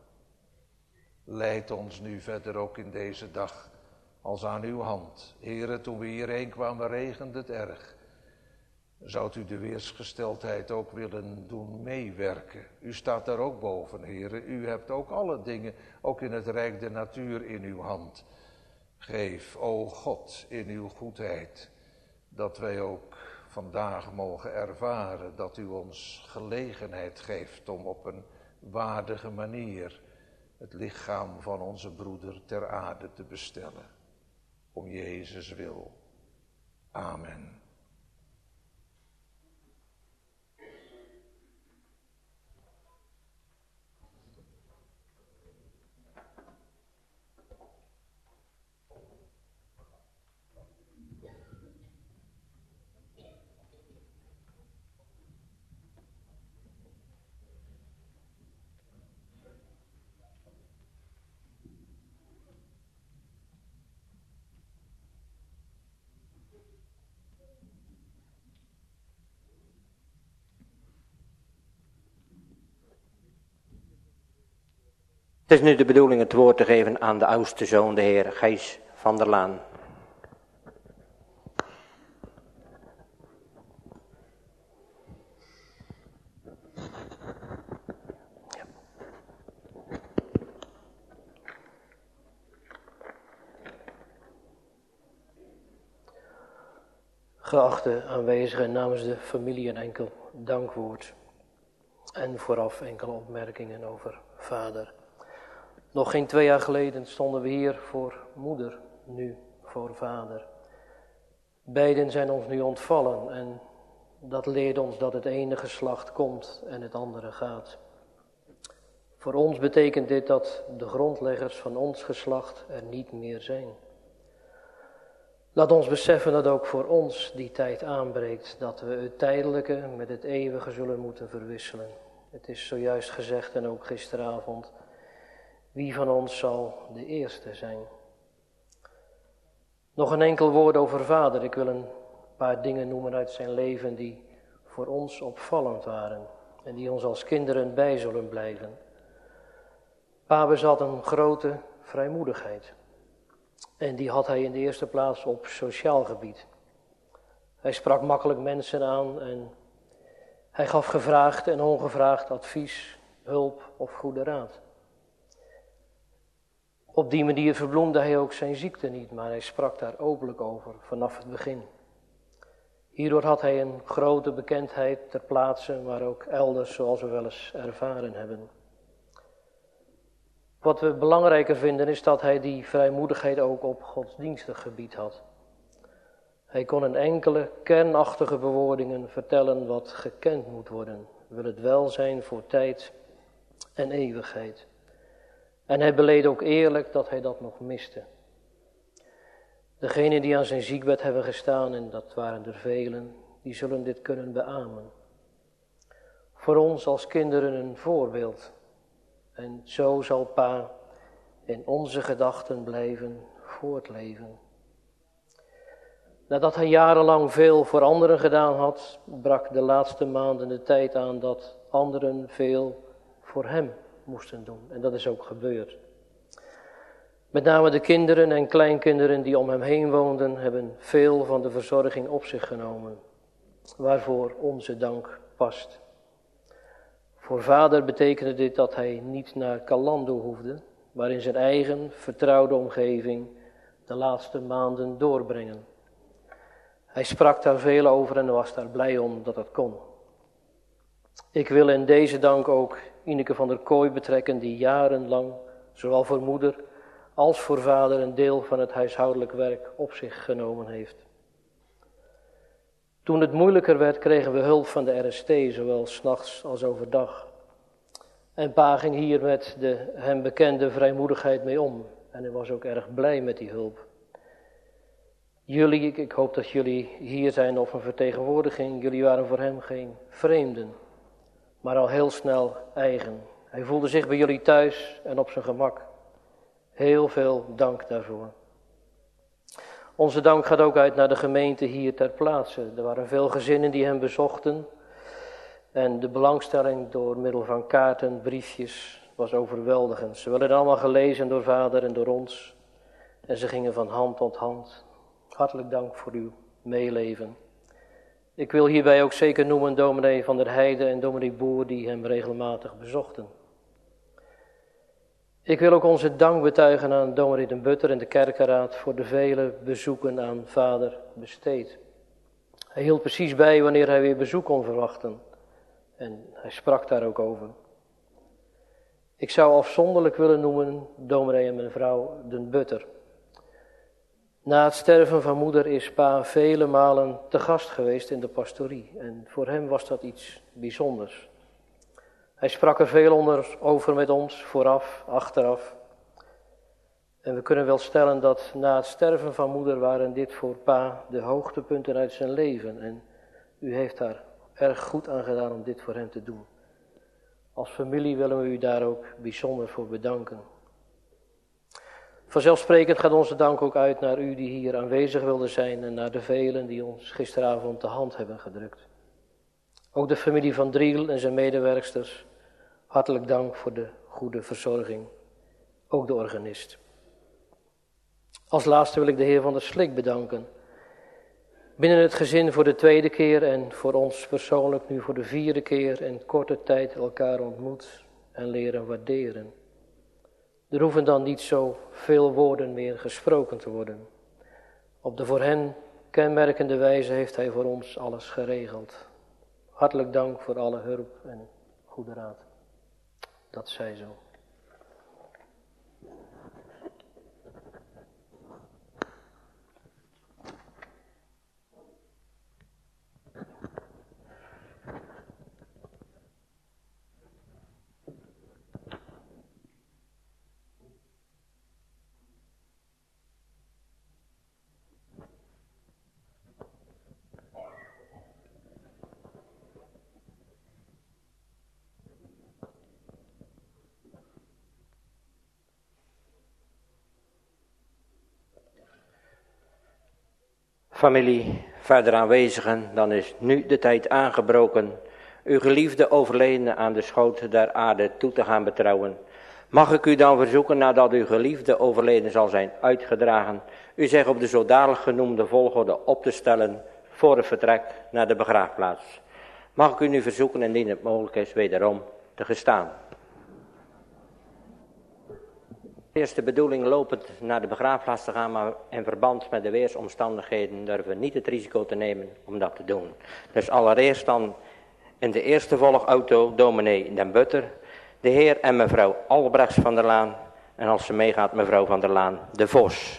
Leid ons nu verder ook in deze dag als aan uw hand. Heere, toen we hierheen kwamen regende het erg. Zoudt u de weersgesteldheid ook willen doen meewerken? U staat daar ook boven, Heere. U hebt ook alle dingen, ook in het rijk der natuur, in uw hand. Geef, o God, in uw goedheid, dat wij ook vandaag mogen ervaren dat u ons gelegenheid geeft om op een waardige manier het lichaam van onze broeder ter aarde te bestellen. Om Jezus wil. Amen. Het is nu de bedoeling het woord te geven aan de oudste zoon, de heer Gijs van der Laan. Geachte aanwezigen, namens de familie een enkel dankwoord. En vooraf enkele opmerkingen over vader. Nog geen 2 jaar geleden stonden we hier voor moeder, nu voor vader. Beiden zijn ons nu ontvallen en dat leert ons dat het ene geslacht komt en het andere gaat. Voor ons betekent dit dat de grondleggers van ons geslacht er niet meer zijn. Laat ons beseffen dat ook voor ons die tijd aanbreekt, dat we het tijdelijke met het eeuwige zullen moeten verwisselen. Het is zojuist gezegd en ook gisteravond, wie van ons zal de eerste zijn? Nog een enkel woord over vader. Ik wil een paar dingen noemen uit zijn leven die voor ons opvallend waren en die ons als kinderen bij zullen blijven. Pa bezat een grote vrijmoedigheid. En die had hij in de eerste plaats op sociaal gebied. Hij sprak makkelijk mensen aan en hij gaf gevraagd en ongevraagd advies, hulp of goede raad. Op die manier verbloemde hij ook zijn ziekte niet, maar hij sprak daar openlijk over vanaf het begin. Hierdoor had hij een grote bekendheid ter plaatse, maar ook elders zoals we wel eens ervaren hebben. Wat we belangrijker vinden is dat hij die vrijmoedigheid ook op godsdienstig gebied had. Hij kon in enkele kernachtige bewoordingen vertellen wat gekend moet worden. Wil het welzijn voor tijd en eeuwigheid. En hij beleed ook eerlijk dat hij dat nog miste. Degenen die aan zijn ziekbed hebben gestaan, en dat waren er velen, die zullen dit kunnen beamen. Voor ons als kinderen een voorbeeld. En zo zal pa in onze gedachten blijven voortleven. Nadat hij jarenlang veel voor anderen gedaan had, brak de laatste maanden de tijd aan dat anderen veel voor hem moesten doen. En dat is ook gebeurd. Met name de kinderen en kleinkinderen die om hem heen woonden, hebben veel van de verzorging op zich genomen. Waarvoor onze dank past. Voor vader betekende dit dat hij niet naar Calando hoefde, maar in zijn eigen vertrouwde omgeving de laatste maanden doorbrengen. Hij sprak daar veel over en was daar blij om dat dat kon. Ik wil in deze dank ook Ineke van der Kooi betrekken, die jarenlang, zowel voor moeder als voor vader, een deel van het huishoudelijk werk op zich genomen heeft. Toen het moeilijker werd, kregen we hulp van de RST, zowel 's nachts als overdag. En pa ging hier met de hem bekende vrijmoedigheid mee om. En hij was ook erg blij met die hulp. Jullie, ik hoop dat jullie hier zijn of een vertegenwoordiging, jullie waren voor hem geen vreemden, maar al heel snel eigen. Hij voelde zich bij jullie thuis en op zijn gemak. Heel veel dank daarvoor. Onze dank gaat ook uit naar de gemeente hier ter plaatse. Er waren veel gezinnen die hem bezochten. En de belangstelling door middel van kaarten, briefjes, was overweldigend. Ze werden allemaal gelezen door vader en door ons. En ze gingen van hand tot hand. Hartelijk dank voor uw meeleven. Ik wil hierbij ook zeker noemen dominee Van der Heijden en dominee Boer die hem regelmatig bezochten. Ik wil ook onze dank betuigen aan dominee Den Butter en de kerkenraad voor de vele bezoeken aan vader besteed. Hij hield precies bij wanneer hij weer bezoek kon verwachten. En hij sprak daar ook over. Ik zou afzonderlijk willen noemen dominee en mevrouw den Butter. Na het sterven van moeder is pa vele malen te gast geweest in de pastorie. En voor hem was dat iets bijzonders. Hij sprak er veel over met ons, vooraf, achteraf. En we kunnen wel stellen dat na het sterven van moeder waren dit voor pa de hoogtepunten uit zijn leven. En u heeft daar erg goed aan gedaan om dit voor hem te doen. Als familie willen we u daar ook bijzonder voor bedanken. Vanzelfsprekend gaat onze dank ook uit naar u die hier aanwezig wilde zijn en naar de velen die ons gisteravond de hand hebben gedrukt. Ook de familie van Driel en zijn medewerksters, hartelijk dank voor de goede verzorging. Ook de organist. Als laatste wil ik de heer van der Slik bedanken. Binnen het gezin voor de tweede keer en voor ons persoonlijk nu voor de vierde keer in korte tijd elkaar ontmoet en leren waarderen. Er hoeven dan niet zo veel woorden meer gesproken te worden. Op de voor hen kenmerkende wijze heeft hij voor ons alles geregeld. Hartelijk dank voor alle hulp en goede raad. Dat zij zo. Familie, verder aanwezigen, dan is nu de tijd aangebroken uw geliefde overledene aan de schoot der aarde toe te gaan betrouwen. Mag ik u dan verzoeken, nadat uw geliefde overleden zal zijn uitgedragen, u zich op de zodanig genoemde volgorde op te stellen voor het vertrek naar de begraafplaats. Mag ik u nu verzoeken, indien het mogelijk is, wederom te gestaan. Eerst de bedoeling lopend naar de begraafplaats te gaan, maar in verband met de weersomstandigheden durven we niet het risico te nemen om dat te doen. Dus allereerst dan in de eerste volgauto dominee den Butter, de heer en mevrouw Albrechts van der Laan en als ze meegaat mevrouw van der Laan de Vos.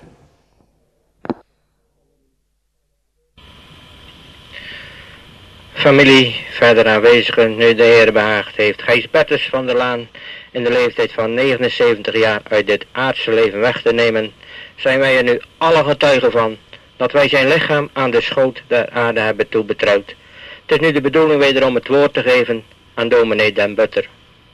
Familie, verder aanwezigen, nu de Heer behaagd heeft, Gijs Bertens van der Laan in de leeftijd van 79 jaar uit dit aardse leven weg te nemen, zijn wij er nu alle getuigen van dat wij zijn lichaam aan de schoot der aarde hebben toebetrouwd. Het is nu de bedoeling wederom het woord te geven aan dominee den Butter.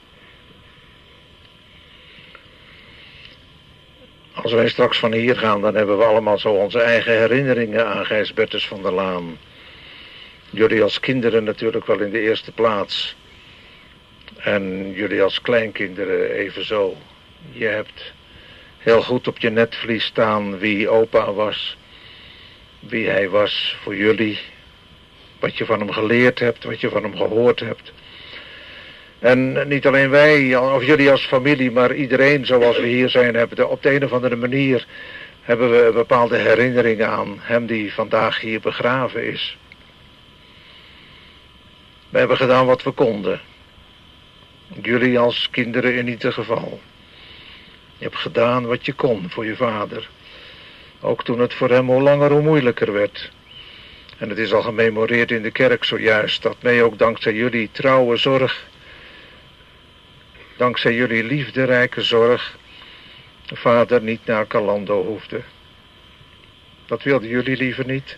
Als wij straks van hier gaan, dan hebben we allemaal zo onze eigen herinneringen aan Gijs Bertens van der Laan. Jullie als kinderen natuurlijk wel in de eerste plaats. En jullie als kleinkinderen evenzo. Je hebt heel goed op je netvlies staan wie opa was. Wie hij was voor jullie. Wat je van hem geleerd hebt, wat je van hem gehoord hebt. En niet alleen wij, of jullie als familie, maar iedereen zoals we hier zijn, hebben op de een of andere manier hebben we bepaalde herinneringen aan hem die vandaag hier begraven is. We hebben gedaan wat we konden. Jullie als kinderen in ieder geval. Je hebt gedaan wat je kon voor je vader. Ook toen het voor hem hoe langer hoe moeilijker werd. En het is al gememoreerd in de kerk zojuist dat mij ook dankzij jullie trouwe zorg, dankzij jullie liefderijke zorg, de vader niet naar Calando hoefde. Dat wilden jullie liever niet.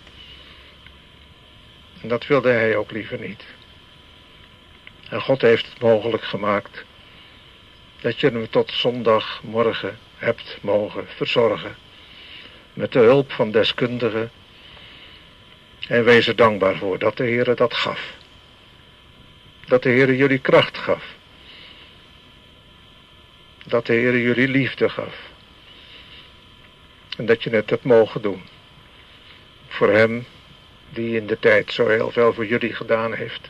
En dat wilde hij ook liever niet. En God heeft het mogelijk gemaakt dat je hem tot zondagmorgen hebt mogen verzorgen. Met de hulp van deskundigen. En wees er dankbaar voor dat de Heere dat gaf. Dat de Heere jullie kracht gaf. Dat de Heere jullie liefde gaf. En dat je het hebt mogen doen. Voor hem die in de tijd zo heel veel voor jullie gedaan heeft.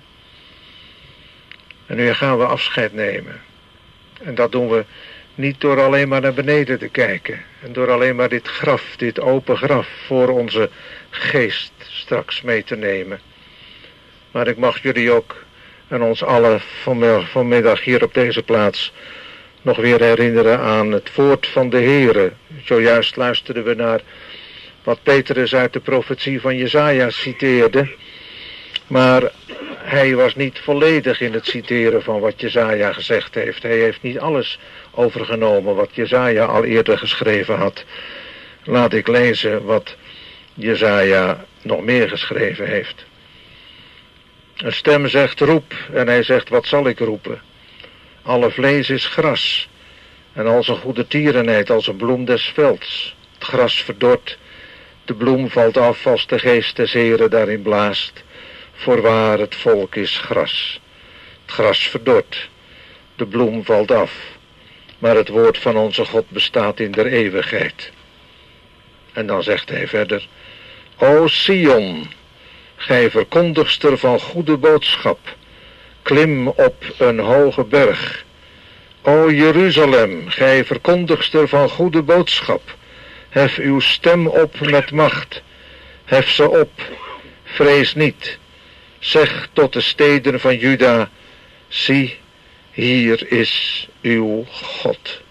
En nu gaan we afscheid nemen. En dat doen we niet door alleen maar naar beneden te kijken. En door alleen maar dit graf, dit open graf voor onze geest straks mee te nemen. Maar ik mag jullie ook en ons allen vanmiddag hier op deze plaats nog weer herinneren aan het woord van de Heere. Zojuist luisterden we naar wat Petrus uit de profetie van Jesaja citeerde. Maar hij was niet volledig in het citeren van wat Jesaja gezegd heeft. Hij heeft niet alles overgenomen wat Jesaja al eerder geschreven had. Laat ik lezen wat Jesaja nog meer geschreven heeft. Een stem zegt roep en hij zegt wat zal ik roepen? Alle vlees is gras en als een goede tierenheid als een bloem des velds. Het gras verdort, de bloem valt af als de geest des Heren daarin blaast. Voorwaar het volk is gras. Het gras verdort, de bloem valt af, maar het woord van onze God bestaat in der eeuwigheid. En dan zegt hij verder, O Sion, gij verkondigster van goede boodschap, klim op een hoge berg. O Jeruzalem, gij verkondigster van goede boodschap, hef uw stem op met macht, hef ze op, vrees niet. Zeg tot de steden van Juda, zie, hier is uw God.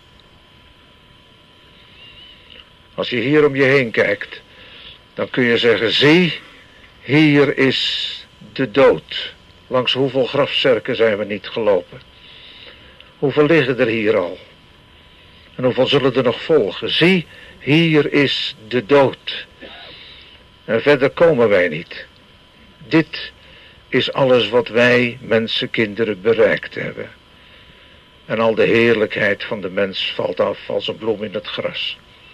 Als je hier om je heen kijkt, dan kun je zeggen, zie, hier is de dood. Langs hoeveel grafzerken zijn we niet gelopen? Hoeveel liggen er hier al? En hoeveel zullen er nog volgen? Zie, hier is de dood. En verder komen wij niet. Dit is alles wat wij, mensenkinderen, bereikt hebben. En al de heerlijkheid van de mens valt af als een bloem in het gras.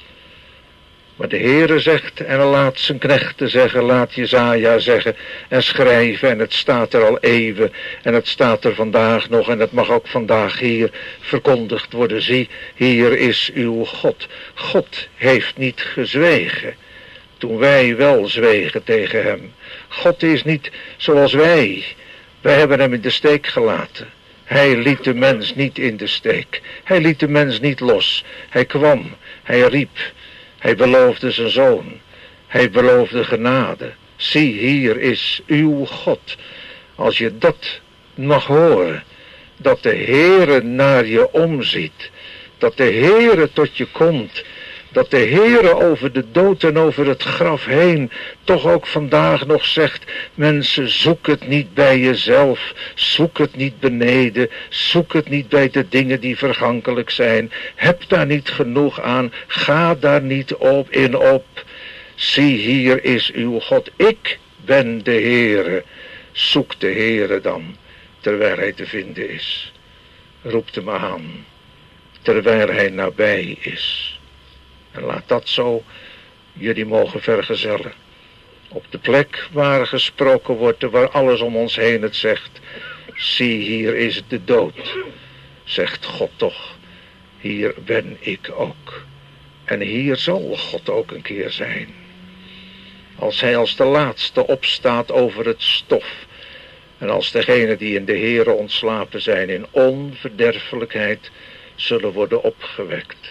Maar de Heere zegt, en laat zijn knechten zeggen, laat Jesaja zeggen en schrijven, en het staat er al eeuwen, en het staat er vandaag nog, en het mag ook vandaag hier verkondigd worden. Zie, hier is uw God. God heeft niet gezwegen, toen wij wel zwegen tegen hem. God is niet zoals wij. Wij hebben hem in de steek gelaten. Hij liet de mens niet in de steek. Hij liet de mens niet los. Hij kwam, hij riep. Hij beloofde zijn zoon. Hij beloofde genade. Zie, hier is uw God. Als je dat mag horen, dat de Heere naar je omziet, dat de Heere tot je komt, dat de Heere over de dood en over het graf heen toch ook vandaag nog zegt, mensen, zoek het niet bij jezelf, zoek het niet beneden, zoek het niet bij de dingen die vergankelijk zijn, heb daar niet genoeg aan, ga daar niet op. Zie, hier is uw God, ik ben de Heere, zoek de Heere dan, terwijl hij te vinden is. Roep hem aan, terwijl hij nabij is. En laat dat zo jullie mogen vergezellen. Op de plek waar gesproken wordt, waar alles om ons heen het zegt. Zie, hier is de dood. Zegt God toch, hier ben ik ook. En hier zal God ook een keer zijn. Als hij als de laatste opstaat over het stof. En als degenen die in de Heere ontslapen zijn in onverderfelijkheid zullen worden opgewekt.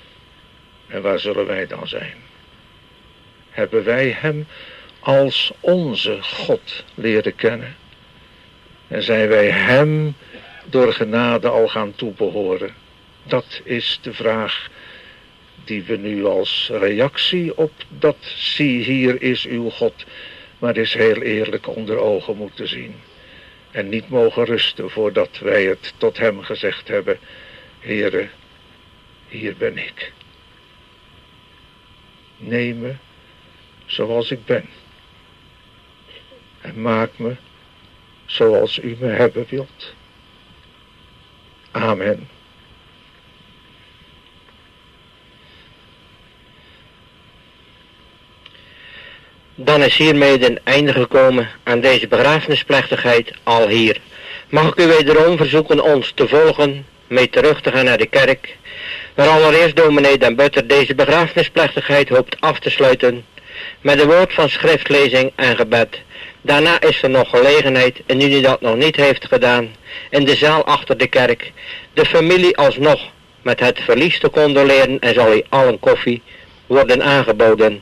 En waar zullen wij dan zijn? Hebben wij hem als onze God leren kennen? En zijn wij hem door genade al gaan toebehoren? Dat is de vraag die we nu als reactie op dat zie hier is uw God, maar is heel eerlijk onder ogen moeten zien. En niet mogen rusten voordat wij het tot hem gezegd hebben, Heere, hier ben ik. Neem me zoals ik ben. En maak me zoals u me hebben wilt. Amen. Dan is hiermee een einde gekomen aan deze begrafenisplechtigheid al hier. Mag ik u wederom verzoeken ons te volgen, mee terug te gaan naar de kerk, waar allereerst dominee Den Butter deze begrafenisplechtigheid hoopt af te sluiten met een woord van schriftlezing en gebed. Daarna is er nog gelegenheid, en nu dat nog niet heeft gedaan, in de zaal achter de kerk, de familie alsnog met het verlies te condoleren en zal u al een koffie worden aangeboden.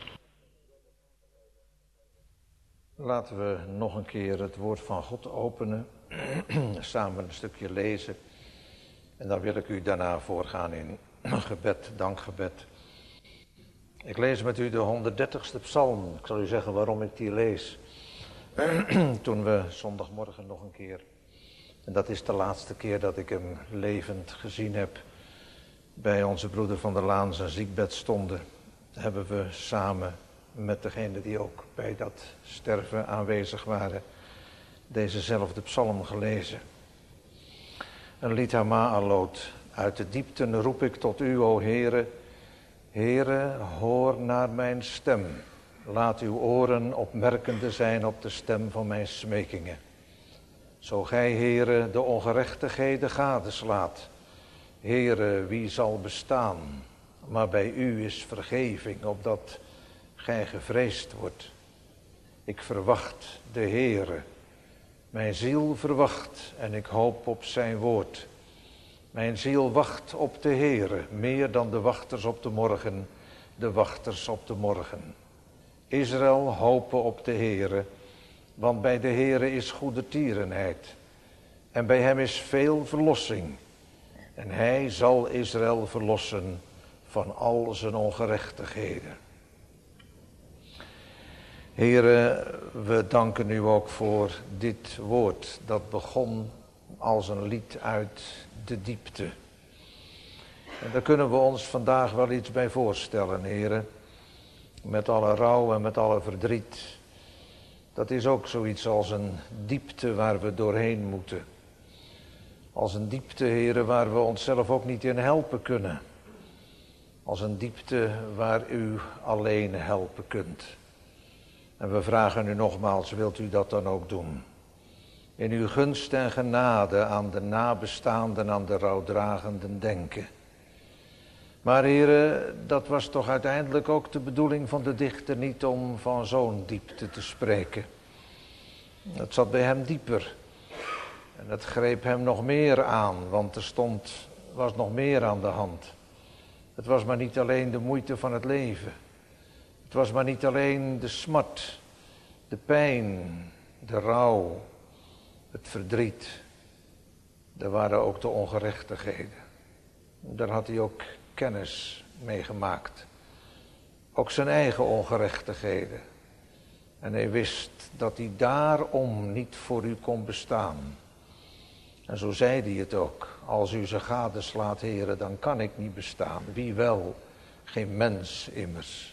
Laten we nog een keer het woord van God openen, samen een stukje lezen En dan wil ik u daarna voorgaan in gebed, dankgebed. Ik lees met u de 130ste psalm. Ik zal u zeggen waarom ik die lees. Toen we zondagmorgen nog een keer, en dat is de laatste keer dat ik hem levend gezien heb, bij onze broeder van der Laan zijn ziekbed stonden, hebben we samen met degenen die ook bij dat sterven aanwezig waren, dezezelfde psalm gelezen. Een lied Ma'alot. Uit de diepten roep ik tot u, o Heere. Heere, hoor naar mijn stem. Laat uw oren opmerkende zijn op de stem van mijn smekingen. Zo gij, Heere, de ongerechtigheden gadeslaat. Heere, wie zal bestaan? Maar bij u is vergeving, opdat gij gevreesd wordt. Ik verwacht de Heere. Mijn ziel verwacht en ik hoop op zijn woord. Mijn ziel wacht op de Heere, meer dan de wachters op de morgen, de wachters op de morgen. Israël hopen op de Heere, want bij de Heere is goedertierenheid. En bij hem is veel verlossing. En hij zal Israël verlossen van al zijn ongerechtigheden. Heere, we danken u ook voor dit woord dat begon als een lied uit de diepte. En daar kunnen we ons vandaag wel iets bij voorstellen, Heere. Met alle rouw en met alle verdriet. Dat is ook zoiets als een diepte waar we doorheen moeten. Als een diepte, Heere, waar we onszelf ook niet in helpen kunnen. Als een diepte waar u alleen helpen kunt. En we vragen u nogmaals, wilt u dat dan ook doen? In uw gunst en genade aan de nabestaanden, aan de rouwdragenden denken. Maar Heere, dat was toch uiteindelijk ook de bedoeling van de dichter niet om van zo'n diepte te spreken. Het zat bij hem dieper. En het greep hem nog meer aan, want was nog meer aan de hand. Het was maar niet alleen de moeite van het leven. Het was maar niet alleen de smart, de pijn, de rouw, het verdriet. Er waren ook de ongerechtigheden. Daar had hij ook kennis mee gemaakt. Ook zijn eigen ongerechtigheden. En hij wist dat hij daarom niet voor u kon bestaan. En zo zei hij het ook. Als u ze gadeslaat, Heere, dan kan ik niet bestaan. Wie wel? Geen mens immers.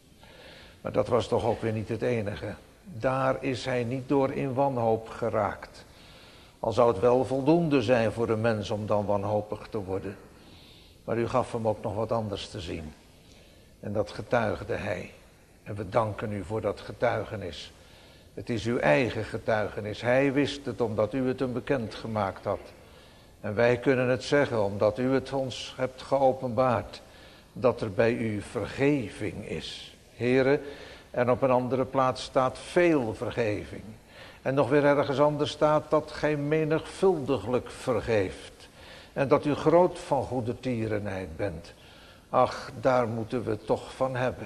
Maar dat was toch ook weer niet het enige. Daar is hij niet door in wanhoop geraakt. Al zou het wel voldoende zijn voor een mens om dan wanhopig te worden. Maar u gaf hem ook nog wat anders te zien. En dat getuigde hij. En we danken u voor dat getuigenis. Het is uw eigen getuigenis. Hij wist het omdat u het hem bekend gemaakt had. En wij kunnen het zeggen omdat u het ons hebt geopenbaard. Dat er bij u vergeving is. Heere, en op een andere plaats staat veel vergeving. En nog weer ergens anders staat dat gij menigvuldiglijk vergeeft. En dat u groot van goedertierenheid bent. Ach, daar moeten we het toch van hebben.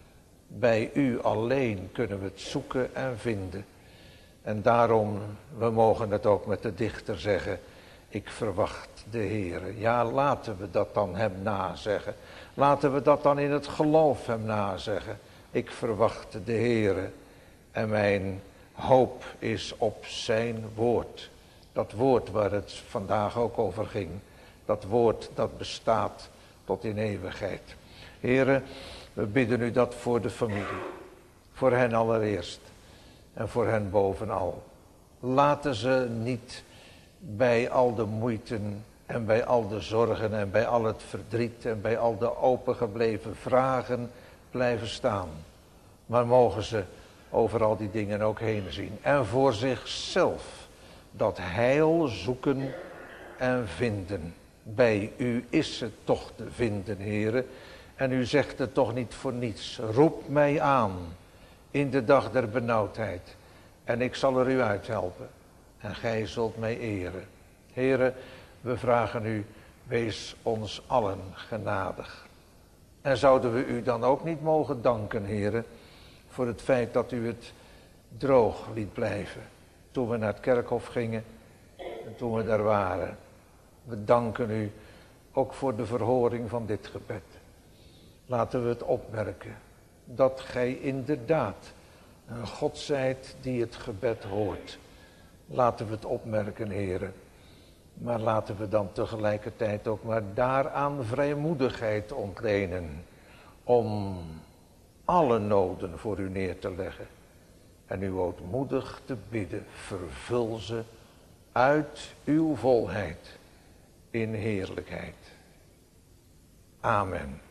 Bij u alleen kunnen we het zoeken en vinden. En daarom, we mogen het ook met de dichter zeggen. Ik verwacht de Heere. Ja, laten we dat dan hem nazeggen. Laten we dat dan in het geloof hem nazeggen. Ik verwacht de Heere. En mijn hoop is op zijn woord. Dat woord waar het vandaag ook over ging. Dat woord dat bestaat tot in eeuwigheid. Heere, we bidden u dat voor de familie. Voor hen allereerst. En voor hen bovenal. Laten ze niet bij al de moeiten en bij al de zorgen en bij al het verdriet en bij al de opengebleven vragen blijven staan. Maar mogen ze over al die dingen ook heen zien. En voor zichzelf dat heil zoeken en vinden. Bij u is het toch te vinden, Heere. En u zegt het toch niet voor niets. Roep mij aan in de dag der benauwdheid. En ik zal er u uithelpen. En gij zult mij eren. Heere, we vragen u, wees ons allen genadig. En zouden we u dan ook niet mogen danken, Heere, voor het feit dat u het droog liet blijven. Toen we naar het kerkhof gingen en toen we daar waren. We danken u ook voor de verhoring van dit gebed. Laten we het opmerken dat gij inderdaad een God zijt die het gebed hoort. Laten we het opmerken, heren. Maar laten we dan tegelijkertijd ook maar daaraan vrijmoedigheid ontlenen. Om alle noden voor u neer te leggen. En u ootmoedig te bidden, vervul ze uit uw volheid in heerlijkheid. Amen.